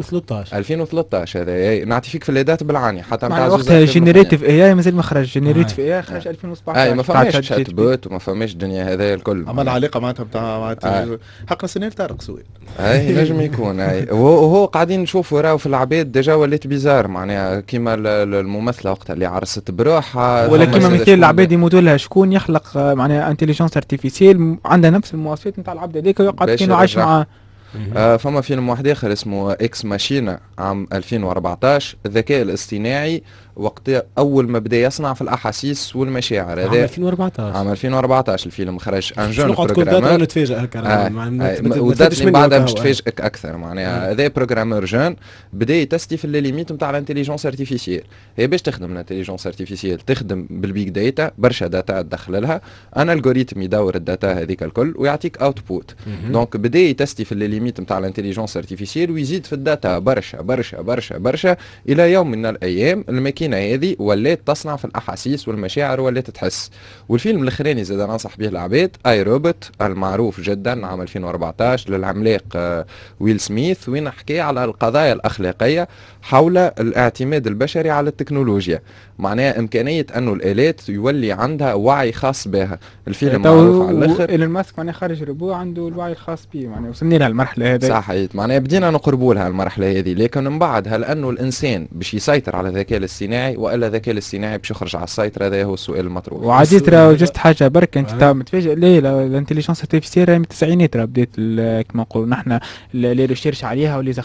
2013 هذا نعطي فيك في الليدات بالعاني حتى نتاع وقتها جينيريتيف اي اي مازال ما خرج. جينيريتيف اي اي خرج 2017. اي ما فماش شات بوت وما فماش الدنيا هذايا الكل. اما العلاقه معناتها بتاع حق السنه طارق سوي. اي نجم يكون اي وهو قاعدين نشوفوا راهو في العباد ديجا ولات بيزار معناها كيما الممثله وقتها اللي عرست بروحها ولا كيما مثال العباد يموتوا لها شكون يخلق معناها انتيليجنس ارتيفيسيال عندها نفس المواصفات نتاع العبد هذاك ويقعد كانوا عايش معاه. فما فيلم واحد اخر اسمه اكس ماشينا عام 2014 الذكاء الاصطناعي وقت اول ما بدا يصنع في الاحاسيس والمشاعر. هذا عام 2014 الفيلم خرج ان جون بروغرامور. نتفاجئ هكا ودات من بعدها باش تفاجئك اكثر معناها. هذا بروغرامور جون بدا يتستي في الليميت نتاع الانتيليجنس ارتيفيسيال. هي باش تخدم الانتيليجنس ارتيفيسيال تخدم بالبيج داتا برشا داتا تدخل لها انا الجوريثم يدور الداتا هذيك الكل ويعطيك اوتبوت. دونك بدا يتستي في الليميت نتاع الانتيليجنس ارتيفيسيال ويزيد في الداتا برشا برشا برشا برشا الى يوم من الايام الماكينه هذه ولات تصنع في الاحاسيس والمشاعر ولات تحس. والفيلم الاخراني زاد ننصح به العباد اي روبوت المعروف جدا عام 2014 للعملاق ويل سميث وين حكي على القضايا الاخلاقيه حول الاعتماد البشري على التكنولوجيا معناها امكانيه انه الالات يولي عندها وعي خاص بها. الفيلم معروف على الاخر ايلون ماسك معناها خارج روبو عنده الوعي الخاص به معناها وصلنا لها المرحله هذه صحيح معناها بدينا نقربوا لها المرحله هذه. لكن من بعد هل انه الانسان باش يسيطر على الذكاء الاصطناعي والا الذكاء الاصطناعي باش يخرج على السيطره؟ هذا هو السؤال المطروح. وعادي ترى جست حاجه برك انت متفاجئ ليه الانتيليجنس ارتيفيسيال راهي من التسعينات راه بدات كما نقولوا نحن لي ريشيرش عليها ولي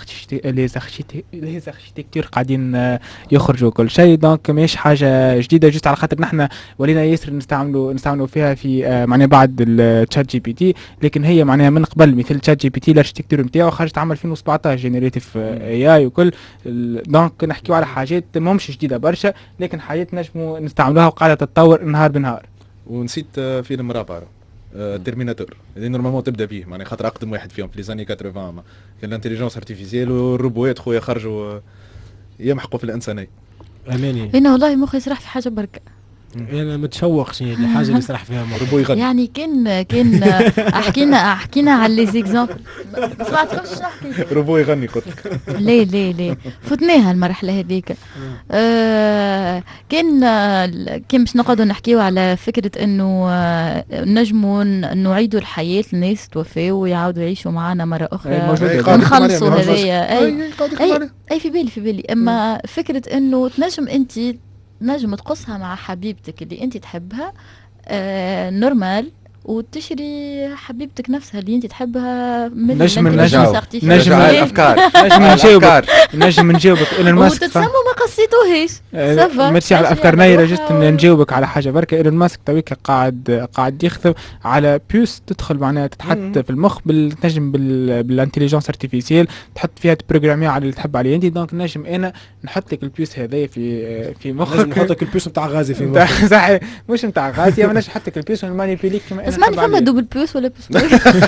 زاركتيكتور قاعدين يخرجوا كل شيء. دونك ماهيش حاجه جديده جست على خاطر نحن ولينا ياسر نستعملوا فيها في معناها بعد التشات جي بي تي. لكن هي معناها من قبل مثل تشات جي بي تي الاركتيكتور نتاعو خرجت عام 2017 جينيريتيف اي اي وكل. دونك نحكيو على حاجات ماهمش جديده برشا لكن حاجات نجموا نستعملوها وقاعده تتطور نهار بنهار. ونسيت فيلم رابع تيرميناتور اللي نورمالمون تبدا به معناها خاطر اقدم واحد فيهم في لي زاني 80 كان الانتيليجنس ارتيفيسيال والروبوات خويا خرجوا يمحقوا في الانسانيه. اماني انا والله مخي يسرح في حاجه برك. انا متشوق شنو الحاجه اللي يسرح فيها روبو يغني. يعني كان حكينا على لي زيكزامبل ما سمعتكمش نحكي. روبو يغني قلت لك. ليه فتناها المرحله هذيك. كان باش نقعدوا نحكيو على فكره انه نجموا نعيدوا الحياه للناس توفوا ويعاودوا يعيشوا معنا مره اخرى ونخلصوا هذايا. اي في بالي اما فكره انه نجم تقصها مع حبيبتك اللي انت تحبها نورمال وتشري حبيبتك نفسها اللي انت تحبها من نجم نجاوبك ايلون ماسك وتتسموا ما قصيتوهيش ماشي على الافكار نايره جست نجاوبك على حاجه بركه. ايلون ماسك تويك قاعد يخدم على بيوس تدخل معناها تتحط في المخ تنجم بالانتيليجنس ارتيفيسيال تحط فيها تبروغراميها على اللي تحب عليه انت. دونك نجم انا نحط لك البيوس هذايا في مخك. نحط لك البيوس نتاع غازي في مخك. صحيح مش نتاع غازي اما نحط لك البيوس ونمانيبيليك كما اسمعني فما دوبل بيوس ولا بيوس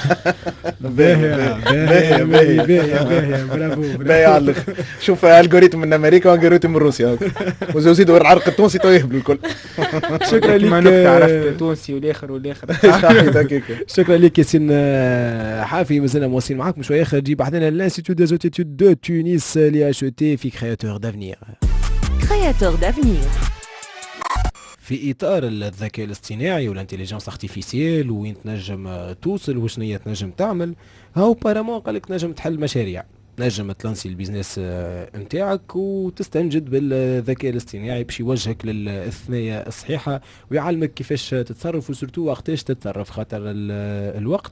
باهي برافو على الاخر. شوف الجوريثم من امريكا والجوريثم من روسيا وزيدوا العرق التونسي تو يهبلوا الكل. شكرا لك ما عرفت تونسي والاخر شكرا لك ياسين حافي. مازلنا مواصلين معاكم شويه اخر جيب بعدنا الانستيتو دي زوتيتود دو تونس اللي اتش تي في كرياتور دافنير. في اطار الذكاء الاصطناعي والانتيليجنس ارتيفيسيال وين تنجم توصل وشنية تنجم تعمل هاو بارامون قالك تنجم تحل مشاريع. تنجم تلانسي البيزنس نتاعك وتستنجد بالذكاء الاصطناعي باش يوجهك للثنية الصحيحة ويعلمك كيفاش تتصرف وسورتو وقتاش تتصرف خاطر الوقت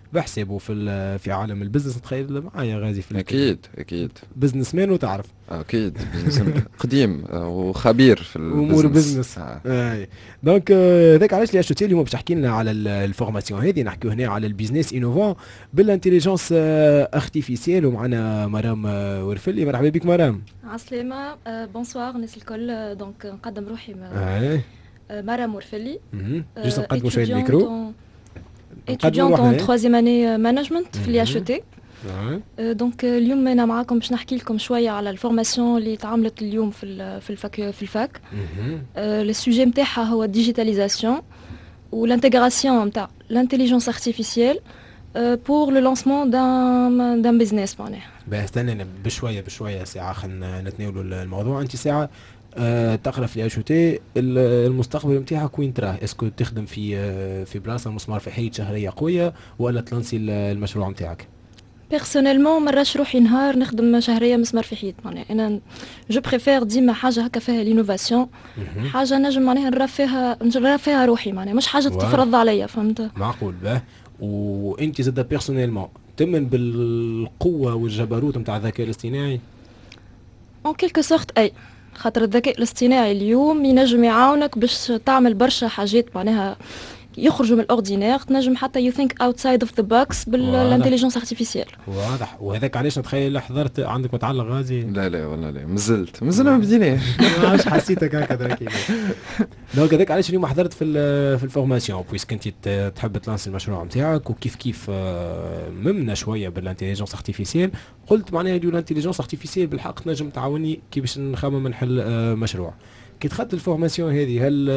بحسابه في عالم البزنس. نتخيل معايا غازي في اكيد بزنس مان وتعرف اكيد قديم وخبير في امور بزنس. دونك ذاك علاش اللي اشوتي اليوم باش تحكي لنا على الفورماسيون هذه. نحكيو هنا على البيزنس انوفون بالانتيليجنس ارتيفيسيال ومعنا مرام ورفلي. مرحبا بك مرام. عسلامة. بونسوار الناس الكل. دونك نقدم روحي مرام ورفلي. جوست نقدموا شويه الميكرو. étudiante en 3e année management في الHET. دونك اليوم انا معاكم باش نحكي لكم شويه على الفورماسيون اللي تعملت اليوم في الفاك. السوجي نتاعها هو الديجيتاليزاسيون والانتغراسيون نتاع الانتيليجنس ارتيفيسيال بور لو لانسمون دان بيزنس معناها. استنى بشويه ساعه خلينا نتناولوا الموضوع. انت ساعه تقرا في HET المستقبل نتاعك وين تراه؟ اسكو تخدم في بلاصه مسمار في حيط شهريه قويه ولا تلانسي المشروع نتاعك؟ بيرسونيلمون مراش روحي نهار نخدم شهريه مسمار في حيط معناها. انا جو بريفير ديما حاجه هكا فيها لينوفاسيون، حاجه نجم معناها نرى فيها روحي معناها، مش حاجه تفرض عليا. فهمت؟ معقول. وانت زاد بيرسونيلمون تمن بالقوه والجبروت نتاع الذكاء الاصطناعي؟ اون كيلكو سورت اي، خاطر الذكاء الاصطناعي اليوم ينجم يعاونك باش تعمل برشا حاجات معناها يخرجوا من الاوردينير. تنجم حتى يو ثينك اوتسايد اوف ذا بوكس بالانتيليجنس ارتيفيسيال. واضح. وهذاك علاش نتخيل حضرت عندك متعلق غازي. لا والله لا مازلت ما بديناش. مش حسيتك هكا دراكي. دونك هذاك علاش اليوم حضرت في الفورماسيون بويسك انت تحب تلانسي المشروع نتاعك وكيف ممنا شويه بالانتيليجنس ارتيفيسيال. قلت معناها الانتيليجنس ارتيفيسيال بالحق تنجم تعاوني كي باش نخمم نحل مشروع. كي دخلت الفورماسيون هذه هل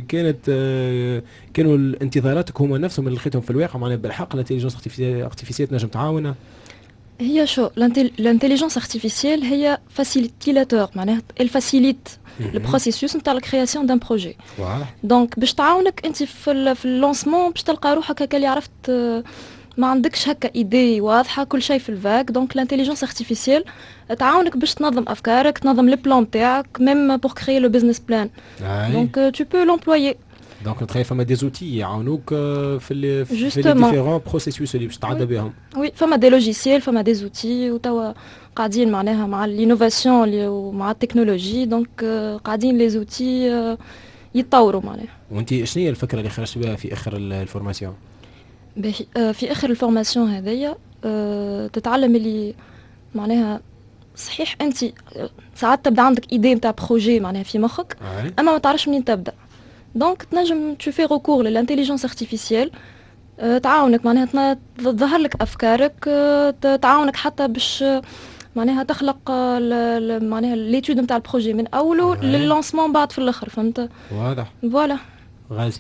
كانوا انتظاراتك هما نفسهم اللي لقيتهم في الواقع؟ معناها بالحق الانتيليجنس ارتيفيسيال تنجم تعاوننا؟ هي شو الانتيليجنس ارتيفيسيال هي فاسيليتاتور معناها الفاسيليت البروسيسوس نتاع الكرياسيون دان بروجي. دونك باش تعاونك انت في اللونسمون باش تلقى روحك هكا اللي عرفت ما عندكش هكا ايدي واضحه كل شيء في الفاك. دونك الانتيليجنس ارتيفيسيال تعاونك باش تنظم افكارك، تنظم لي بلان تاعك ميم بور كريي لو بزنس بلان. دونك تو بو لومبلويي. دونك نتخيل فما دي زوتي يعاونوك في لي ديفيرون بروسيسوس اللي باش تعدى بهم. وي فما دي لوجيسيال فما دي زوتي وتوا قاعدين معناها مع الانوفاسيون ومع التكنولوجي. دونك قاعدين لي زوتي يتطوروا معناها. وانت شنو هي الفكره اللي خرجت بها في اخر الفورماسيون؟ في اخر الفورماسيون هذيا تتعلم اللي معناها صحيح انت ساعات تبدا عندك ايدي نتاع بروجي معناها في مخك اما ما تعرفش منين تبدا. دونك تنجم تشوفي ريكور للانتيليجنس ارتيفيسيال تعاونك معناها تظهر لك افكارك، تعاونك حتى باش معناها تخلق معناها ليتود نتاع البروجي من اوله لللانسمون بعد في الاخر. فهمت؟ واضح. فوالا غازي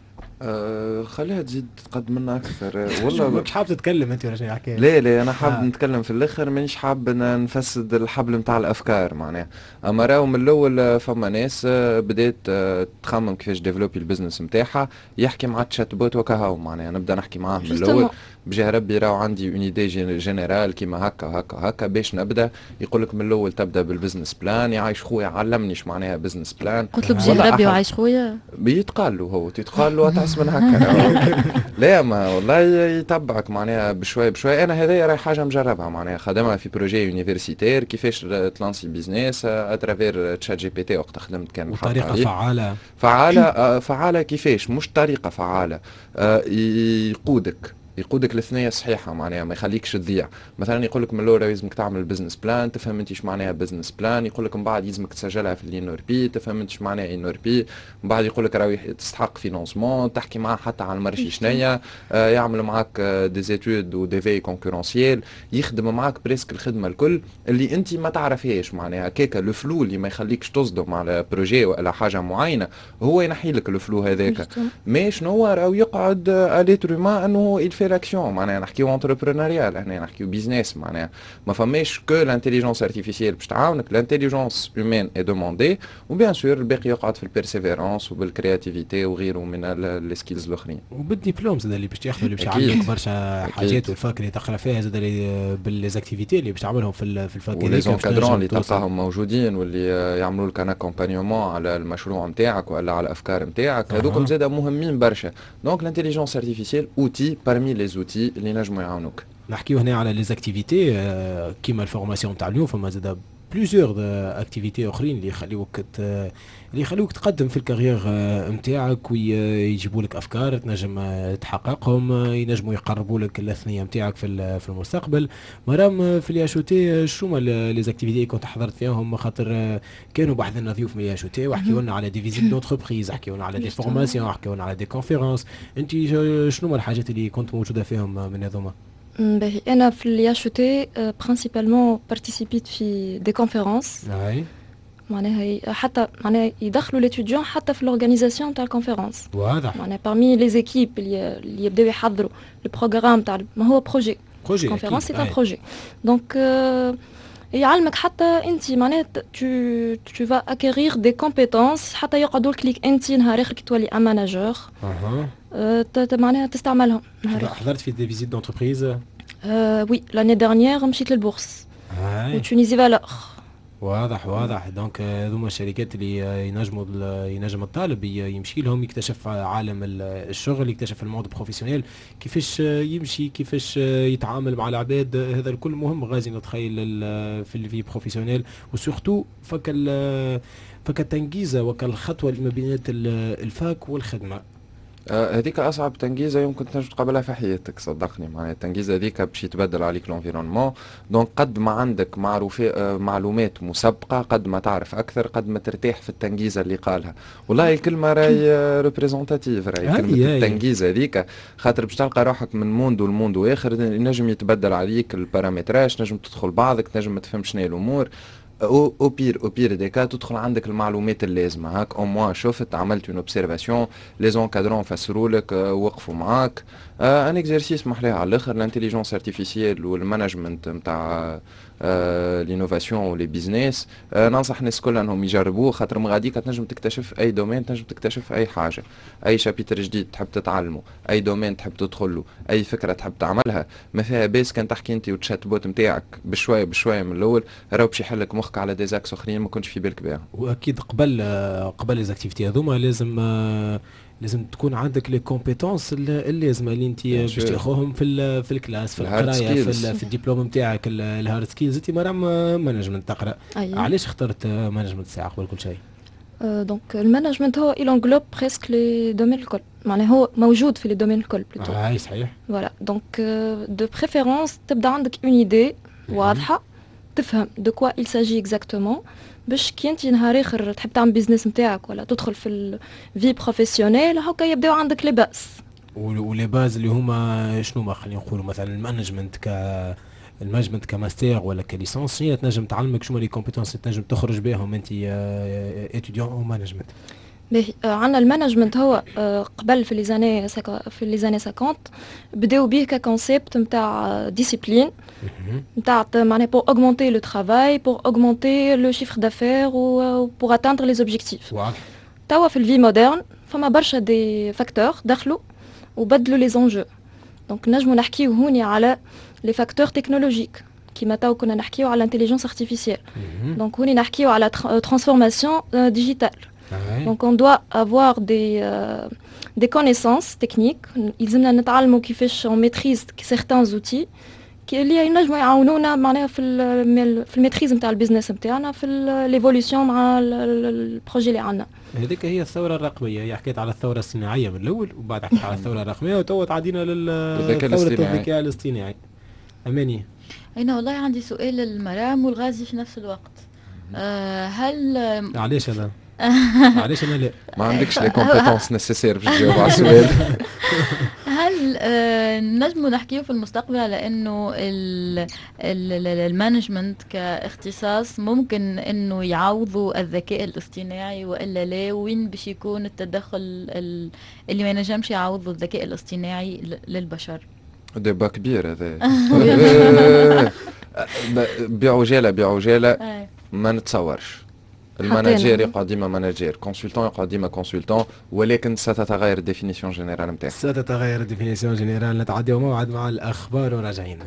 خليها تزيد تقدم لنا اكثر. والله مش حابب تتكلم انت ولا شيء حكايه؟ لا انا حابب نتكلم في الاخر، مانيش حابب نفسد الحبل نتاع الافكار معناها. اما راهو من الاول فما ناس بدات تخمم كيفاش ديفلوبي البزنس نتاعها، يحكي مع تشات بوت وكهو معناها. نبدا نحكي معاه من الاول بجاه ربي راهو عندي اون ايدي جينيرال كيما هكا باش نبدا. يقول لك من الاول تبدا بالبزنس بلان. يعيش خويا علمنيش معناها بزنس بلان. قلت له بجاه ربي وعايش خويا بيتقال له هو تتقال له تحس من هكا. لا ما والله يتبعك معناها بشوي. انا هذايا راهي حاجه مجربها معناها، خدمها في بروجي يونيفرسيتير كيفاش تلانسي بيزنس اترافير تشات جي بي تي. وقت خدمت كان بطريقه فعاله كيفاش مش طريقه فعاله. يقودك للثنيه الصحيحه معناها، ما يخليكش تضيع. مثلا يقول لك من الاول لازمك تعمل بزنس بلان، تفهم انت ايش معناها بزنس بلان. يقول لك من بعد لازمك تسجلها في الانور بي، تفهم انت ايش معناها انور بي. من بعد يقول لك راهي تستحق فينانسمون، تحكي معاه حتى على المارشي شنيا، يعمل معاك دي زيتود ودي في كونكورونسيال، يخدم معاك بريسك الخدمه الكل اللي انت ما تعرفيهاش معناها. كيكا لو فلو اللي ما يخليكش تصدم على بروجي ولا حاجه معينه هو ينحي لك لو فلو هذاك. مي شنو راهو يقعد اليتر ما انه لاكسيون معناها. نحكيو انتربرونيريال هنا، نحكيو بيزنس معناها. ما فماش كو لانتيليجنس ارتيفيسيال باش تعاونك، لانتيليجنس هيومان اي دوموندي، وبيان سور الباقي يقعد في البيرسيفيرونس وبالكرياتيفيتي وغيره من لي سكيلز الاخرين. وبالدبلوم زاد اللي باش تاخذوا اللي باش يعلمك برشا حاجات، والفاك اللي تقرا فيها زاد بالليزاكتيفيتي اللي باش تعملهم في الفاك. ولي زونكادرون اللي تلقاهم موجودين واللي يعملوا لك ان اكومبانيومون على المشروع نتاعك ولا على الافكار نتاعك، هذوكم زاد مهمين برشا. دونك لانتيليجنس ارتيفيسيال اوتي parmi لي زوتي اللي نجموا يعاونوك. نحكيو هنا على لي زاكتيفيتي كيما الفورماسيون تاع اليوم، فما زاد بليزيور اكتيفيتي اخرين اللي يخليوك تقدم في الكارير نتاعك ويجيبوا لك افكار تنجم تحققهم، ينجموا يقربوا لك الثنيه نتاعك في المستقبل. مرام في الياشوتي شو هما لي زاكتيفيتي كنت حضرت فيهم؟ خاطر كانوا بحث لنا ضيوف من الياشوتي وحكيوا لنا على دي فيزيت دونتربريز، حكيوا لنا على دي فورماسيون، حكيوا لنا على دي كونفيرونس. انت شنو هما الحاجات اللي كنت موجوده فيهم من هذوما؟ باهي انا في الياشوتي برينسيبالمون بارتيسيبيت في دي كونفيرونس. معناها حتى معناها يدخلوا ليتيديون حتى في لورغانيزاسيون تاع الكونفيرونس. واضح. معناها بارمي لي زيكيب اللي يبداو يحضروا البروغرام تاع ما هو بروجي كونفيرونس سي ان بروجي. دونك يعلمك حتى انت معناها tu vas acquérir des compétences حتى يقعدوا لك انت نهار اخر كي تولي ان ماناجور معناها تستعملهم. حضرت في دي فيزيت دونتربريز؟ وي لاني ديرنيير مشيت للبورصه وتونيزي فالور. واضح. دونك هذوما الشركات اللي ينجم الطالب يمشي لهم يكتشف عالم الشغل، يكتشف المود بروفيسيونيل، كيفاش يمشي، كيفاش يتعامل مع العباد. هذا الكل مهم غازي نتخيل في الفي بروفيسيونيل، وسورتو فك التنجيزه وكالخطوه اللي ما بين الفاك والخدمه. هذيك اصعب تنجيزه يمكن تنجم تقابلها في حياتك صدقني. معناها التنجيزه هذيك باش يتبدل عليك لونفيرونمون. دونك قد ما عندك معلومات مسبقه قد ما تعرف اكثر قد ما ترتاح في التنجيزه اللي قالها. والله الكلمه راهي ريبريزونتاتيف، راهي كلمه التنجيزه هذيك، خاطر باش تلقى روحك من موندو لموندو اخر نجم يتبدل عليك البارامتراج، نجم تدخل بعضك، نجم ما تفهمش شنو الامور. او بير ديكا تدخل عندك المعلومات اللازمه. هاك او موا شفت عملت اون اوبسيرفاسيون، لي زونكادرون فسروا لك، وقفوا معاك. ان اكزرسيس محلاه على الاخر. الانتيليجنس ارتيفيسيال والمانجمنت نتاع لينوفاسيون ولي بيزنس، ننصح الناس كلها انهم يجربوه، خاطر من غاديك تنجم تكتشف اي دومين، تنجم تكتشف اي حاجه، اي شابيتر جديد تحب تتعلمه، اي دومين تحب تدخل له، اي فكره تحب تعملها. ما فيها باس كان تحكي انت والتشات بوت نتاعك بشويه من الاول راهو باش يحلك مخك على ديزاكس اخرين ما كنتش في بالك بها. واكيد قبل ليزاكتيفيتي هذوما لازم تكون عندك لي كومبيتونس اللازمه اللي انت باش تاخذهم في الكلاس، في القرايه، في الدبلوم نتاعك، الهارد سكيلز. انت مرام مانجمنت تقرا. علاش اخترت مانجمنت الساعه قبل كل شيء؟ دونك المانجمنت هو يلونغلوب بريسك لي دومين الكل، معناها هو موجود في لي دومين الكل بلوتو. صحيح. فوالا دونك دو بريفيرونس تبدا عندك اون ايدي واضحه، تفهم دو كوا il s'agit exactement، باش كي انت نهار اخر تحب تعمل بيزنس نتاعك ولا تدخل في الفي بروفيسيونيل هكا يبداو عندك لي باس. ولي باز اللي هما شنو ما خلينا نقولوا مثلا المانجمنت كماستر ولا كليسانس، هي تنجم تعلمك شنو لي كومبيتونس تنجم تخرج بهم انت اتيديون او مانجمنت. عندنا المانجمنت هو قبل في لي زاني 50 بداو به ككونسيبت نتاع ديسيبلين نتاع معناها بور اوغمونتي لو ترافاي، بور اوغمونتي لو شيفر دافير و بور اتاندر لي اوبجيكتيف. توا في الفي مودرن فما برشا دي فاكتور دخلوا وبدلوا لي زونجو. دونك نجمو نحكيو هوني على لي فاكتور تكنولوجيك كيما توا كنا نحكيو على الانتيليجنس ارتيفيسيال. دونك هوني نحكيو على ترانسفورماسيون ديجيتال. Donc on doit avoir des connaissances techniques. يلزمنا نتعلموا كيفاش on maîtrise certains outils اللي ينجموا يعاونونا معناها في الميتريز نتاع البيزنس نتاعنا، في ليفولوسيون مع البروجي اللي عندنا. هذيك هي الثوره الرقميه. هي حكيت على الثوره الصناعيه من الاول وبعد حكيت على الثوره الرقميه وتوا تعدينا للثوره الذكاء الاصطناعي. اماني انا والله عندي سؤال للمرام والغازي في نفس الوقت. هل علاش هذا؟ علاش انا لا ما عندكش لي كومبيتونس نيسيسير باش تجاوب على السؤال؟ هل نجموا نحكيو في المستقبل على انه المانجمنت كاختصاص ممكن انه يعوضوا الذكاء الاصطناعي والا لا؟ وين باش يكون التدخل اللي ما ينجمش يعوضوا الذكاء الاصطناعي للبشر؟ ديبا كبير هذا. بعجاله ما نتصورش. المانجير يقعد ديما مانجير، كونسلتون يقعد ديما كونسلتون، ولكن ستتغير الديفينيسيون جينيرال نتاعها. ستتغير الديفينيسيون جينيرال. نتعداو موعد مع الاخبار وراجعين.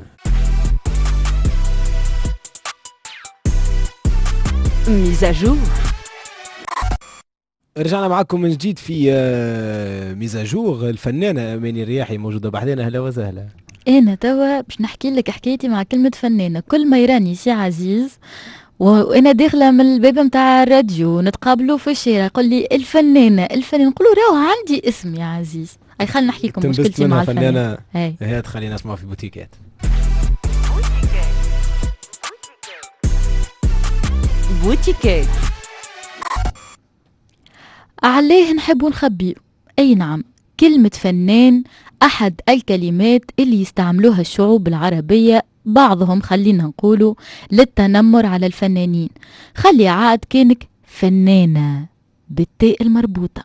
ميزاجور رجعنا معكم من جديد في ميزاجور. الفنانة أماني الرياحي موجودة بحذنا. أهلا وسهلا. أنا توا باش نحكي لك حكايتي مع كلمة فنانة. كل ما يراني سي عزيز وانا داخله من الباب نتاع الراديو نتقابلوا في الشارع يقول لي الفنانه نقول له راهو عندي اسم يا عزيز. اي خلينا نحكي لكم مشكلتي مع الفنانه. هي تخلينا نسمعوا في بوتيكات. بوتيكات عليه نحب نخبيه. اي نعم، كلمه فنان احد الكلمات اللي يستعملوها الشعوب العربيه، بعضهم خلينا نقولوا للتنمر على الفنانين. خلي عاد كانك فنانة بالتاء المربوطة.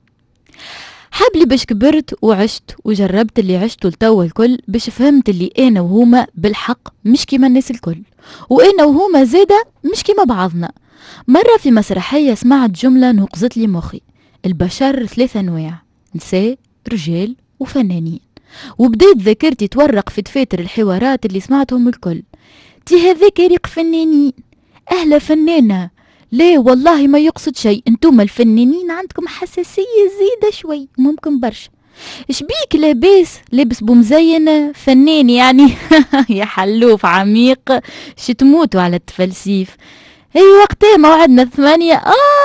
حبلي باش كبرت وعشت وجربت اللي عشته لتوا الكل، باش فهمت اللي انا وهما بالحق مش كيما الناس الكل، وانا وهما زادة مش كيما بعضنا. مرة في مسرحية سمعت جملة نقزت لي مخي: البشر 3 أنواع، نساء رجال وفنانين. وبديت ذاكرتي تورق في دفاتر الحوارات اللي سمعتهم الكل. تي هذاك ريق فنانين، أهلا فنانة. لا والله ما يقصد شيء، انتم الفنانين عندكم حساسية زيادة شوي ممكن برشا. شبيك لابس بمزينة فنان يعني؟ يا حلوف عميق شتموتوا على التفلسيف. اي وقتها موعدنا 8.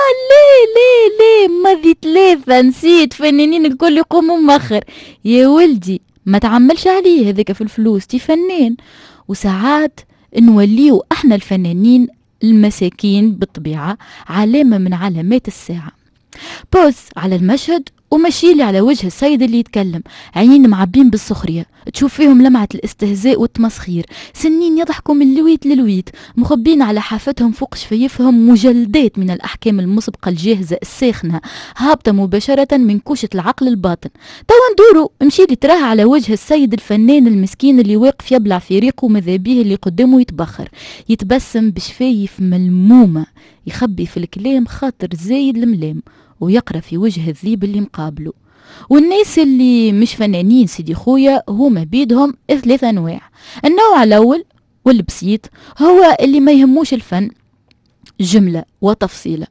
ليه ماذي 3 نسيت فنانين الكل يقوموا مؤخر. يا ولدي ما تعملش عليه هذاك في الفلوس، تي فنان. وساعات نوليو احنا الفنانين المساكين بالطبيعة علامة من علامات الساعة. بوز على المشهد ومشيلي على وجه السيد اللي يتكلم، عينين معبين بالسخرية، تشوف فيهم لمعة الاستهزاء والتمسخير، سنين يضحكوا من لويت للويت، مخبين على حافتهم فوق شفايفهم مجلدات من الأحكام المسبقة الجاهزة الساخنة هابطة مباشرة من كوشة العقل الباطن. توا ندورو مشيلي تراها على وجه السيد الفنان المسكين اللي واقف يبلع في ريقه مذابيه اللي قدامه يتبخر، يتبسم بشفايف ملمومة، يخبي في الكلام خاطر زايد الملام، ويقرأ في وجه الذيب اللي مقابله. والناس اللي مش فنانين سيدي خويا هما بيدهم 3 أنواع. النوع الأول والبسيط هو اللي ما يهموش الفن جملة وتفصيلة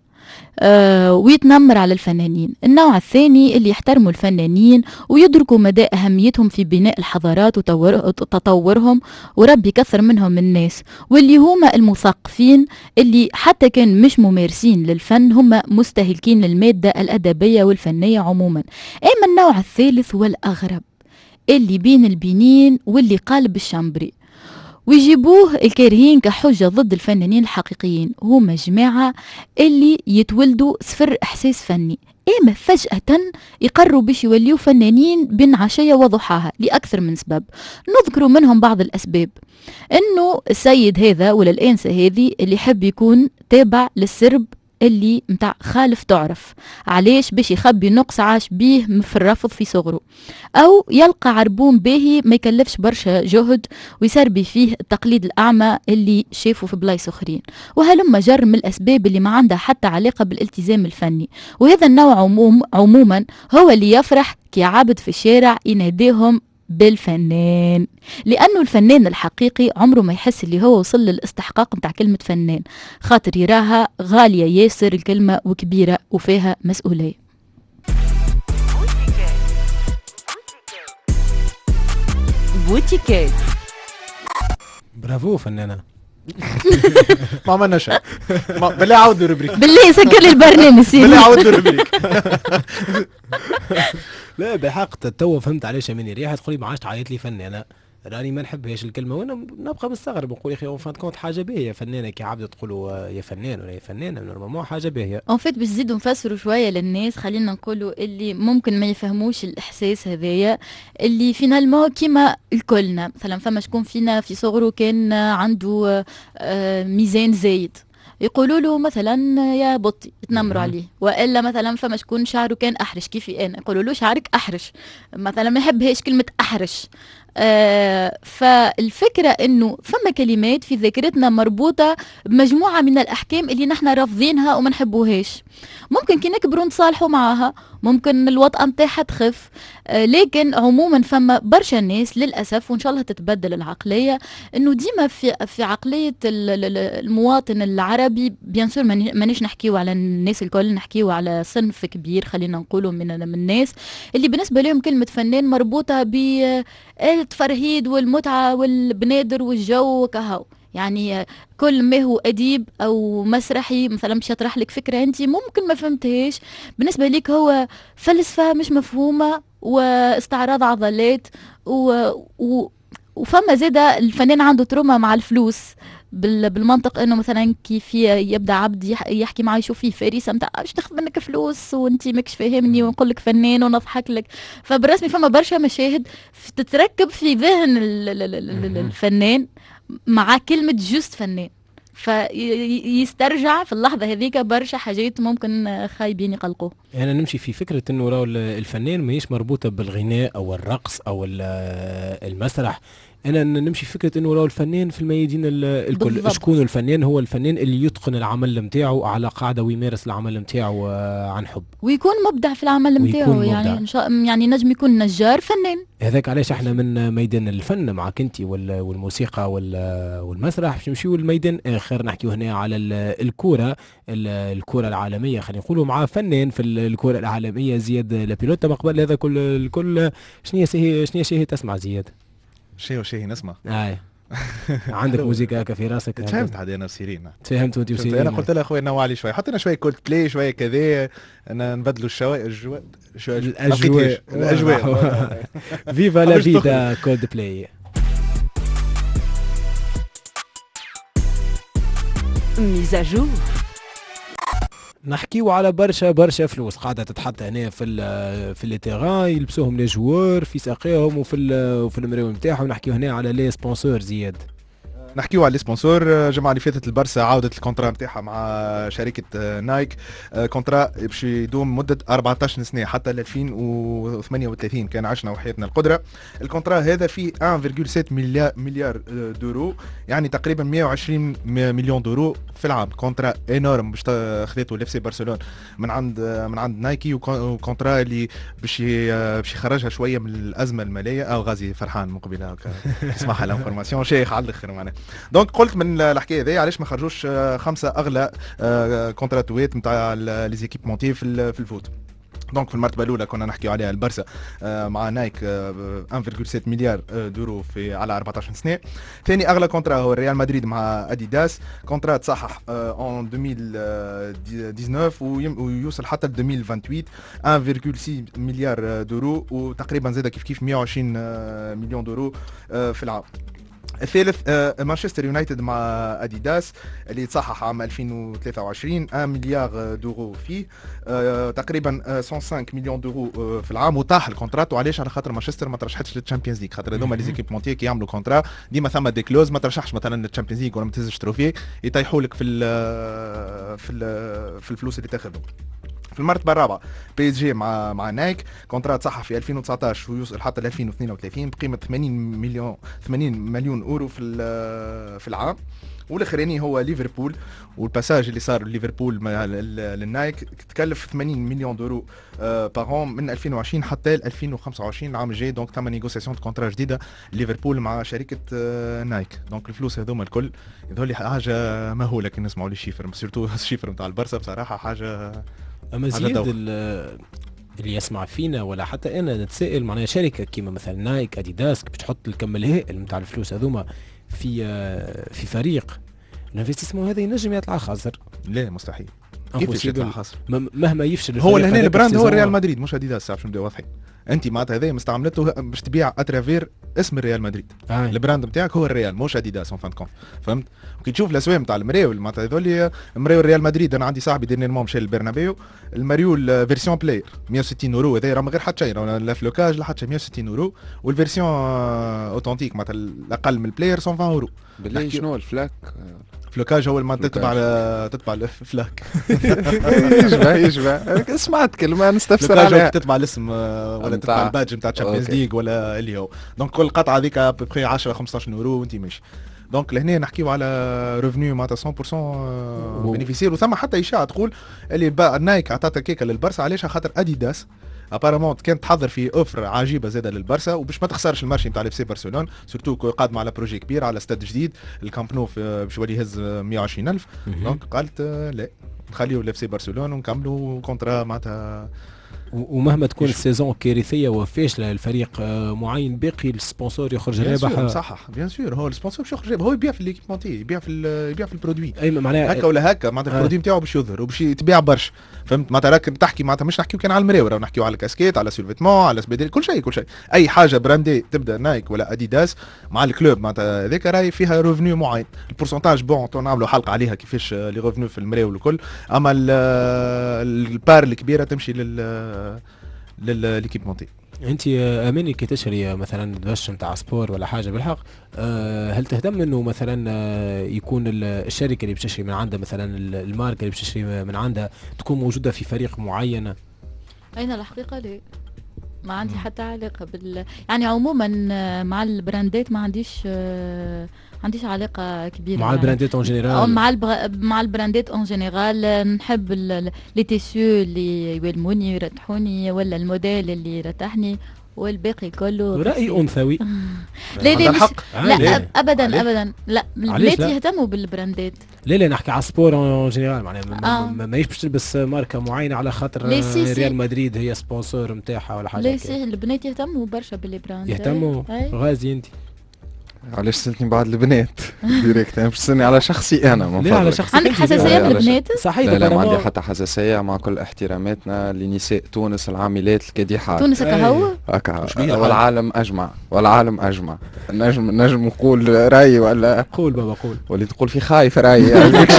ويتنمر على الفنانين. النوع الثاني اللي يحترموا الفنانين ويدركوا مدى أهميتهم في بناء الحضارات وتطورهم، وربي كثر منهم الناس، واللي هما المثقفين اللي حتى كان مش ممارسين للفن هما مستهلكين للمادة الأدبية والفنية عموما. أما النوع الثالث والأغرب اللي بين البنين واللي قالب الشامبري، ويجيبوه الكارهين كحجة ضد الفنانين الحقيقيين، هما جماعة اللي يتولدوا صفر إحساس فني، إما فجأة يقرروا باش يوليوا فنانين بين عشية وضحاها لأكثر من سبب. نذكر منهم بعض الأسباب: إنه السيد هذا ولا الأنسة هذه اللي يحب يكون تابع للسرب اللي متاع خالف تعرف، علاش باش يخبي نقص عاش بيه في الرفض في صغره، او يلقى عربون باهي ما يكلفش برشا جهد ويسربي فيه التقليد الاعمى اللي شافه في بلايص اخرين، وهلما جر من الاسباب اللي ما عندها حتى علاقه بالالتزام الفني. وهذا النوع عموما هو اللي يفرح كي عابد في الشارع يناديهم بالفنان، لأنه الفنان الحقيقي عمره ما يحس اللي هو وصل للاستحقاق متاع كلمة فنان، خاطر يراها غالية ياسر الكلمة وكبيرة وفيها مسؤولية. بوتيكات. برافو فنانة. ما عملنا شيء. بالله عاود الروبريك. بالله سكر لي البرنامج سيدي. بالله عاود الروبريك. لا بحق توا فهمت علاش أماني رياحي تقولي ما عادش تعيط لي فنانة، راني ما نحبهاش الكلمة، وانا نبقى مستغرب نقول يا اخي اون فان كونت حاجة باهية فنانة كي عبد تقولوا يا فنان ولا يا فنانة، نورمالمون حاجة باهية. اون فيت باش نزيدوا نفسروا شوية للناس، خلينا نقولوا اللي ممكن ما يفهموش الإحساس هذايا اللي فينالمون كيما الكلنا. مثلا فما شكون فينا في صغره كان عنده ميزان زايد، يقولوا له مثلا يا بطي يتنمروا عليه، والا مثلا فما شكون شعره كان احرش كيفي انا، يقولوا له شعرك احرش مثلا، ما يحبهاش كلمه احرش. فالفكرة انه فما كلمات في ذاكرتنا مربوطة بمجموعة من الاحكام اللي نحن رافضينها وما نحبوهاش. ممكن كي نكبروا نصالحوا معها، ممكن الوطأة متاعها تخف، لكن عموما فما برشا ناس للأسف، وإن شاء الله تتبدل العقلية، إنه ديما في عقلية المواطن العربي. بيان سور مانيش نحكيو على الناس الكل، نحكيو على صنف كبير خلينا نقولوا من الناس اللي بالنسبة لهم كلمة فنان مربوطة بالتفرهيد والمتعة والبنادر والجو وكهو. يعني كل ما هو أديب أو مسرحي مثلا مش يطرح لك فكرة أنت ممكن ما فهمتهاش، بالنسبة لك هو فلسفة مش مفهومة واستعراض عضلات وفما زادة الفنان عنده تروما مع الفلوس، بالمنطق انه مثلا كيف يبدا عبد يحكي معي شو في فريسه نتاع باش تاخذ منك فلوس وانت ماكش فاهمني ونقول لك فنان ونضحك لك. فبالرسمي فما برشا مشاهد تتركب في ذهن الفنان مع كلمه جوست فنان، فيسترجع في اللحظه هذيك برشا حاجات ممكن خايبين يقلقوه. يعني نمشي في فكره انه راهو الفنان ماهيش مربوطه بالغناء او الرقص او المسرح، انا نمشي فكره انه راهو الفنان في الميادين الكل. بالضبط. شكون الفنان؟ هو الفنان اللي يتقن العمل نتاعو على قاعده ويمارس العمل نتاعو عن حب، ويكون مبدع في العمل نتاعو. يعني يعني نجم يكون نجار فنان. هذاك علاش احنا من ميدان الفن معك انت والموسيقى والمسرح باش نمشيو لميدان اخر، نحكيو هنا على الكره العالميه. خلينا نقولوا مع فنان في الكره العالميه زياد لابيلوتا. مقبل هذا الكل شنو هي تسمع زياد؟ شيء نسمع. عندك موسيقى هكا في راسك؟ تفهمت عاد انا وسيرين. تفهمت وانت وسيرين. انا قلت له اخويا نوع لي شويه، حطينا شويه كولد بلاي شويه كذا، انا نبدلوا الاجواء. فيفا لا فيدا كولد بلاي. ميزاجور. نحكيو على برشا فلوس قاعده تتحط هنا في لي تيران يلبسوهم لي جوار في ساقيهم وفي المراوي نتاعهم. نحكيو هنا على لي سبونسور زياد. نحكيو على السبونسور. الجمعه اللي فاتت البرسا عاودت الكونترا نتاعها مع شركه نايك، كونترا باش يدوم مده 14 سنه حتى 2038 كان عشنا وحياتنا القدره. الكونترا هذا فيه 1.7 مليار دورو، يعني تقريبا 120 مليون دورو في العام. كونترا انورم باش خذيته لفسي برشلونه من عند نايكي، وكونترا اللي باش يخرجها شويه من الازمه الماليه. او غازي فرحان من قبيله هكا اسمعها الانفورماسيون شيخ على الاخر معناها. دونك قلت من الحكايه هذه علاش ما خرجوش 5 اغلى كونتراتوات نتاع لي زيكيبمونتي في الفوت. دونك في المرتبه الاولى كنا نحكيو عليها البرسا مع نايك 1.7 مليار دورو على 14 سنه. ثاني اغلى كونترا هو ريال مدريد مع اديداس، كونترا تصحح ان 2019 ويوصل حتى ل 2028 1.6 مليار دورو، وتقريبا زاد كيف 120 مليون دورو في العام. الثالث مانشستر يونايتد مع اديداس اللي تصحح عام 2023 1 مليار دورو فيه، تقريبا 105 مليون دورو في العام. وطاح الكونترات. وعلاش؟ على خاطر مانشستر ما ترشحتش للتشامبيونز ليغ، خاطر هذوما لي زيكيبمونتي كي يعملوا كونترا ديما ثم دي كلوز ما ترشحش مثلا للتشامبيونز ليغ ولا ما تهزش تروفي، يطيحوا لك في الفلوس اللي تاخذهم. في المرتبه الرابعه بي اس جي مع نايك، كونترات صح في 2019 ويوصل حتى ل 2032 بقيمه 80 مليون اورو في العام. والاخراني هو ليفربول، والباساج اللي صار ليفربول للنايك تكلف 80 مليون دورو باغون من 2020 حتى 2025 العام الجاي. دونك تم نيغوسياسيون كونترا جديده ليفربول مع شركه نايك. دونك الفلوس هذوما الكل يظهر لي حاجه مهوله كي نسمعوا لي شيفر، سيرتو الشيفر نتاع البرسا بصراحه حاجه. اما زياد اللي يسمع فينا ولا حتى انا نتسائل، معناها شركه كيما مثلا نايك اديداس باش تحط الكم الهائل نتاع الفلوس هذوما في فريق، الانفستيسمون هذا ينجم يطلع خاسر؟ لا مستحيل. كيفاش يطلع خاسر؟ مهما يفشل هو هنا البراند هو ريال مدريد مش اديداس. باش نبداو واضحين، انت معناتها هذا مستعملته باش تبيع اترافير اسم ريال مدريد. البراند نتاعك هو الريال مش اديداس اون فان كونت، فهمت؟ وكي تشوف الاسواق نتاع المراول معناتها هذول مراول ريال مدريد، انا عندي صاحبي ديرنييرمون مشى للبرنابيو، المريول فيرسيون بلاير 160 اورو، هذا راه من غير حتى شيء، لا فلوكاج لا حتى شيء، 160 اورو. والفيرسيون اوتنتيك معناتها الاقل من البلاير 120 اورو. بالله شنو الفلاك فلوكاج هو ما تتبع الفلاك. يشبه سمعت كلمه نستفسر عليها. تتبع الاسم ولا تتبع البادج نتاع تشامبيونز ليج ولا اللي هو دونك كل قطعه هذيك ببري 10 15 يورو وانت ماشي. دونك لهنا نحكيو على ريفنيو معناتها 100% بينيفيسير. وثم حتى اشاعه تقول اللي نايك عطاتها كيكه للبرسا علاش خاطر اديداس ابارامون كانت تحضر في اوفر عجيبه زاده للبرسا وباش ما تخسرش المارشي نتاع اف سي برشلونه سورتو قادمه على بروجي كبير على استاد جديد الكامب نو باش يولي يهز 120,000. دونك قالت لا نخليو الاف سي برشلونه ونكملوا كونترا معناتها. ومهما تكون السيزون كارثيه وفاشله الفريق معين باقي السبونسور يخرج رابح. صح بيان سور هو السبونسور باش يخرج رابح هو يبيع في ليكيبمونتي يبيع في البرودوي اي معناها هكا ولا هكا معناتها البرودوي نتاعو باش يظهر وباش يتباع برشا فهمت معناتها راك تحكي معناتها مش نحكيو كان على المراوي راه نحكيو على الكاسكيت على سولفيتمون على سبيدل كل شيء اي حاجه براندي تبدا نايك ولا اديداس مع الكلوب معناتها هذاك راهي فيها ريفنيو معين البورسنتاج بون نعملوا حلقه عليها كيفاش لي ريفنيو في المراوي والكل اما البار الكبيره تمشي لليكيبمونتي. انت اماني كي تشري مثلا دش نتاع سبور ولا حاجه بالحق هل تهتم انه مثلا يكون الشركه اللي باش تشري من عندها مثلا الماركه اللي باش تشري من عندها تكون موجوده في فريق معين؟ اين الحقيقه لا ما عندي حتى علاقه يعني عموما مع البراندات ما عنديش علاقه كبيره مع البراندات اون جينيرال مع البراندات اون جينيرال نحب لي تيسيو اللي يولموني يرتحوني ولا الموديل اللي يرتحني والباقي كله رأي أنثوي. لا ابدا لا البنات يهتموا بالبراندات. لا نحكي على السبور اون جينيرال معناها ما باش تلبس ماركه معينه على خاطر ريال مدريد هي سبونسور نتاعها ولا حاجه. لا سي البنات يهتموا برشا بالبراند. يهتموا غازي انت علاش سألتني بعد البنات ديريكت باش تسألني على شخصي انا لا على شخصي عندك حساسيه من البنات؟ صحيح لا ما عندي حتى حساسيه مع كل احتراماتنا لنساء تونس العاملات الكادحات. تونس هكا والعالم اجمع نجم نقول راي ولا قول بابا قول واللي تقول في خايف راي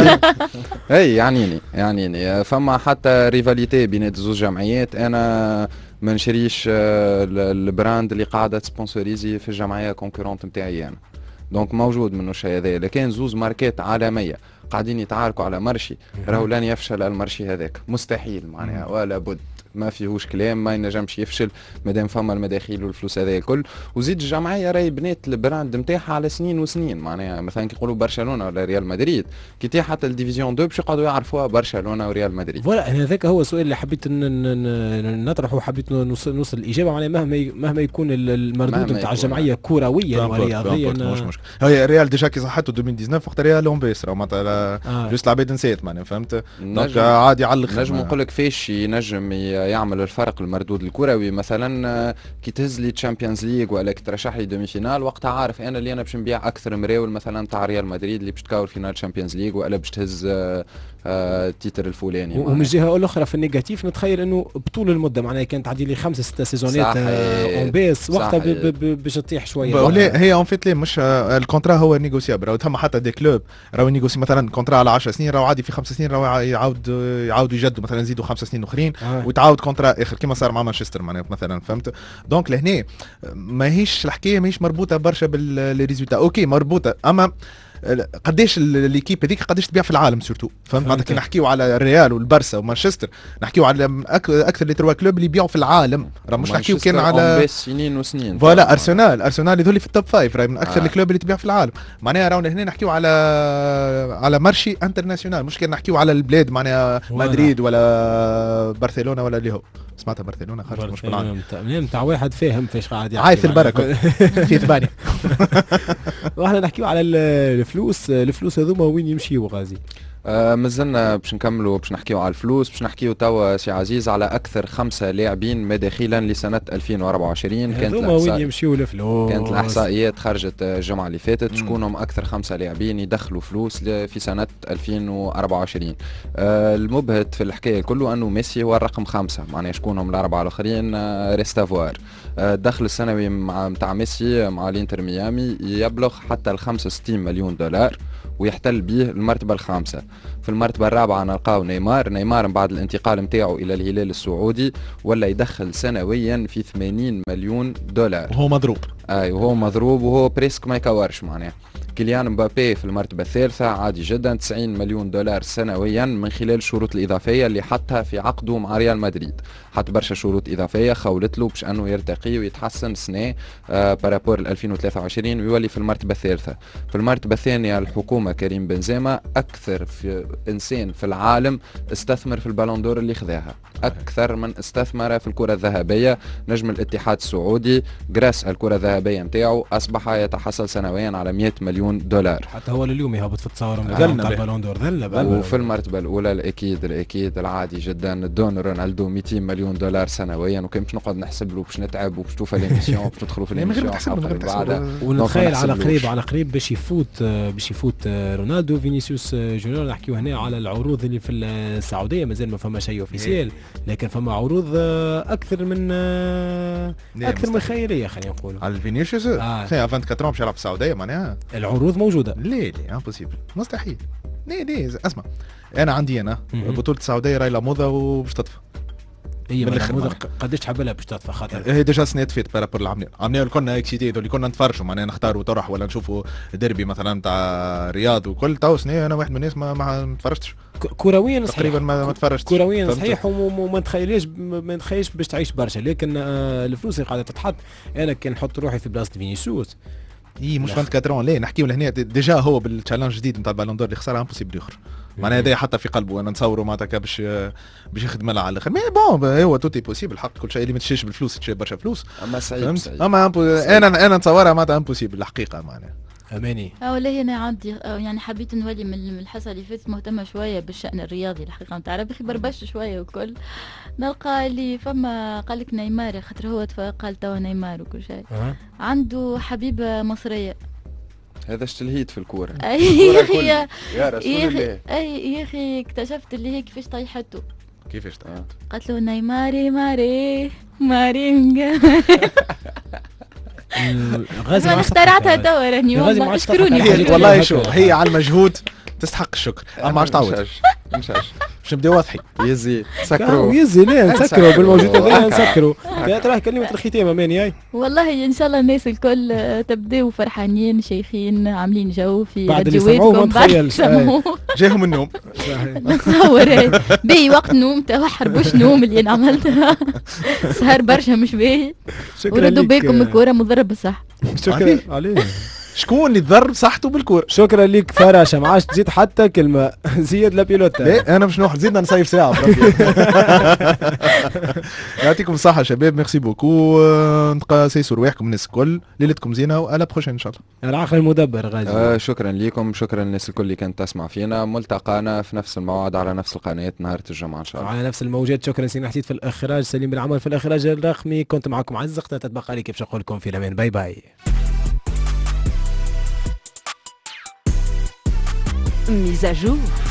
اي يعنيني فما حتى ريفاليتي بين زوج جمعيات. انا ما نشريش البراند اللي قاعده تسبونسوريزي في الجمعيه كونكورونت نتاعي انا. دونك موجود منه الشيء هذا لكن زوز ماركات عالميه قاعدين يتعاركوا على مرشي راهو لن يفشل المرشي هذاك مستحيل معناها ولا بد ما فيهوش كلام ما ينجمش يفشل مادام فما المداخيل والفلوس هذا الكل. وزيد الجمعيه راهي بنات البراند نتاعها على سنين وسنين معناها مثلا كي يقولوا برشلونه ولا ريال مدريد كي تي حتى الديفيزيون 2 باش يقعدوا يعرفوها برشلونه وريال مدريد. فوالا هذاك هو السؤال اللي حبيت نطرحه وحبيت نوصل الاجابه معناها مهما يكون المردود نتاع الجمعيه كرويا ورياضيا مش مشكل. هي ريال ديجا كي صحته 2019 وقت ريال لومبيس راه معناتها جوست العباد نسيت معناها فهمت دونك عادي يعلق. نجم نقول لك فاش ينجم يعمل الفرق المردود الكروي مثلا كي تهز لي تشامبيونز ليغ ولا كي ترشح لي دومي فينال وقتها عارف انا اللي انا باش نبيع اكثر مراول مثلا تاع ريال مدريد اللي باش تكاور فينال تشامبيونز ليغ ولا باش تهز التيتر الفلاني. ومن الجهه الاخرى في النيجاتيف نتخيل انه بطول المده معناها كانت تعدي لي 5-6 سيزونات اون بيس وقتها باش تطيح شويه. هي اون فيت لي مش الكونترا هو نيغوسيابل راهو ثم حتى دي كلوب راهو نيغوسي مثلا كونترا على 10 سنين راهو عادي في 5 سنين راهو يعاودوا يجدوا مثلا يزيدوا 5 سنين اخرين وتعاود كونترا اخر كما صار مع مانشستر مثلا فهمت. دونك لهنا ماهيش الحكايه ماهيش مربوطه برشا بالريزولتا اوكي مربوطه اما قداش ليكيب هذيك قداش تبيع في العالم سورتو فهمت معناتها كي نحكيو على الريال والبرسا ومانشستر نحكيو على اكثر لي تروا كلوب اللي يبيعوا في العالم راه مش نحكيو كان على سنين وسنين. فوالا ارسنال يذولي في التوب 5 راهي من اكثر الكلوب اللي تبيع في العالم معناها راهو هنا نحكيو على مارشي انترناسيونال مش كان نحكيو على البلاد معناها مدريد ولا برشلونه ولا اللي هو سمعتها برشلونه خرج مش بالعالم نتاع واحد فاهم فاش قاعد يحكي عايث البركه في ثمانيه. واحنا نحكيو على الفلوس هذوما وين يمشيوا غازي؟ مازلنا باش نكملوا باش نحكيو على الفلوس باش نحكيو توا سي عزيز على اكثر 5 لاعبين مداخيلا لسنه 2024 كانت وين يمشيوا الفلوس كانت الاحصائيات خرجت الجمعه اللي فاتت شكونهم اكثر 5 لاعبين يدخلوا فلوس في سنه 2024. المبهت في الحكايه كله انه ميسي هو الرقم 5 معناها شكونهم الاربعه الاخرين ريستافوار. الدخل السنوي مع ميسي مع الانتر ميامي يبلغ حتى ال 65 مليون دولار ويحتل به المرتبة الخامسة. في المرتبة الرابعة نلقاو نيمار بعد الانتقال متاعه إلى الهلال السعودي ولا يدخل سنويا في 80 مليون دولار وهو مضروب. وهو مضروب وهو بريسك ما يكورش معناه. كيليان مبابي في المرتبة الثالثة عادي جدا، 90 مليون دولار سنويا من خلال الشروط الإضافية اللي حطها في عقده مع ريال مدريد. حط برشا شروط إضافية خولت له باش أنه يرتقي ويتحسن سنة بارابور 2023 ويولي في المرتبة الثالثة. في المرتبة الثانية الحكومة كريم بنزيما، أكثر في إنسان في العالم استثمر في البالون دور اللي خذاها، أكثر من استثمر في الكرة الذهبية. نجم الاتحاد السعودي جراس الكرة الذهبية متاعه أصبح يتحصل سنويا على 100 مليون دولار. حتى هو اليوم يهبط في التصور ذلنا نتاع البالون دور ذلنا. وفي المرتبة الأولى الأكيد العادي جدا دون رونالدو 200 مليون دولار سنويا، وكان باش نقعد نحسب له باش نتعب وباش توفى ليميسيون وباش ندخلوا في ليميسيون ونتخيل على قريب باش يفوت رونالدو فينيسيوس جونيور. نحكيو هنا على العروض اللي في السعوديه، مازال ما فما شيء اوفيسيال، لكن فما عروض اكثر من خيريه خلينا نقولوا على فينيسيوس. سي 24 باش يلعب في السعوديه معناها العروض موجوده. ليه امبوسيبل مستحيل. ليه اسمع، انا عندي بطوله السعوديه راي لا موضه وباش تطفى. هي بالموضه قداش تحب لها باش تطفى؟ خاطر هي ديجا سنيت فيت بارابور العمليه اللي كنا اكسيتيد اللي كنا نتفرجوا معناها نختاروا طرح ولا نشوفوا ديربي مثلا تاع رياض وكل تو سنه انا واحد من الناس ما تفرجتش كرويا صحيح، تقريبا ما تفرجتش كرويا صحيح، وما نتخيلش باش تعيش برشا، لكن الفلوس اللي قاعده تتحط، انا كان نحط روحي في بلاصه فينيسيوس مش 24 ليه نحكيو لهنا ديجا هو بالتشالنج الجديد نتاع البالون دور اللي خسرها امبوسيبل يخرج معناها هذا حتى في قلبه انا نتصوره معناتها باش يخدم لها على الاخر. مي بون هو توتي بوسيبل حق كل شيء اللي ما تشيش بالفلوس تشري برشا فلوس. اما سعيد اما انا نتصورها معناتها امبوسيبل الحقيقه معناها. اماني والله انا عندي يعني حبيت نولي من الحصه اللي فاتت مهتمه شويه بالشان الرياضي الحقيقه نتاع ربي بربشت شويه وكل نلقى اللي فما قال لك نيمار خاطر هو قال توا نيمار وكل شيء عنده حبيبه مصريه. هذا التلهيد في الكوره. يا اخي يا رسول الله يا اخي اكتشفت اللي هي كيفاش طيحته. كيفاش طيحته؟ قالت له نيماري مارينجا. غازي انا اخترعتها توا راني والله اشكروني. والله شو هي على المجهود تستحق الشكر. اما عادش تعود باش نبداو واضحين. يزي سكروا لا نسكروا بالموجود هذايا نسكروا. تراه كلمه الختام اماني هاي. والله ان شاء الله الناس الكل تبداو فرحانين شيخين عاملين جو في بعد اللي سمعوه ما تخيلش جاهم النوم. نتصور باهي وقت نوم توا حربوش نوم اللي انا عملتها سهر برشا مش باهي. وردوا بالكم الكوره مضره بالصح. شكرا عليه. شكون اللي تضرب صحته بالكوره؟ شكرا ليك فراشة، ما عادش تزيد حتى كلمه. زيد لا بيلوتا. لا انا مش نوحد زيدنا نصيف ساعه. يعطيكم الصحه شباب، ميرسي بوكو. نتقى سيسوا رواحكم الناس الكل، ليلتكم زينه وعلى بروشين ان شاء الله. العقل المدبر غازي. شكرا لكم، شكرا للناس الكل اللي كانت تسمع فينا. ملتقانا في نفس الموعد على نفس القناه نهار الجمعه ان شاء الله على نفس الموجات. شكرا سيدنا حسيت في الاخراج، سليم بالعمل في الاخراج الرقمي. كنت معكم عز قناه تتبقى لي كيف نقول لكم في الامان. باي باي. Mise à jour.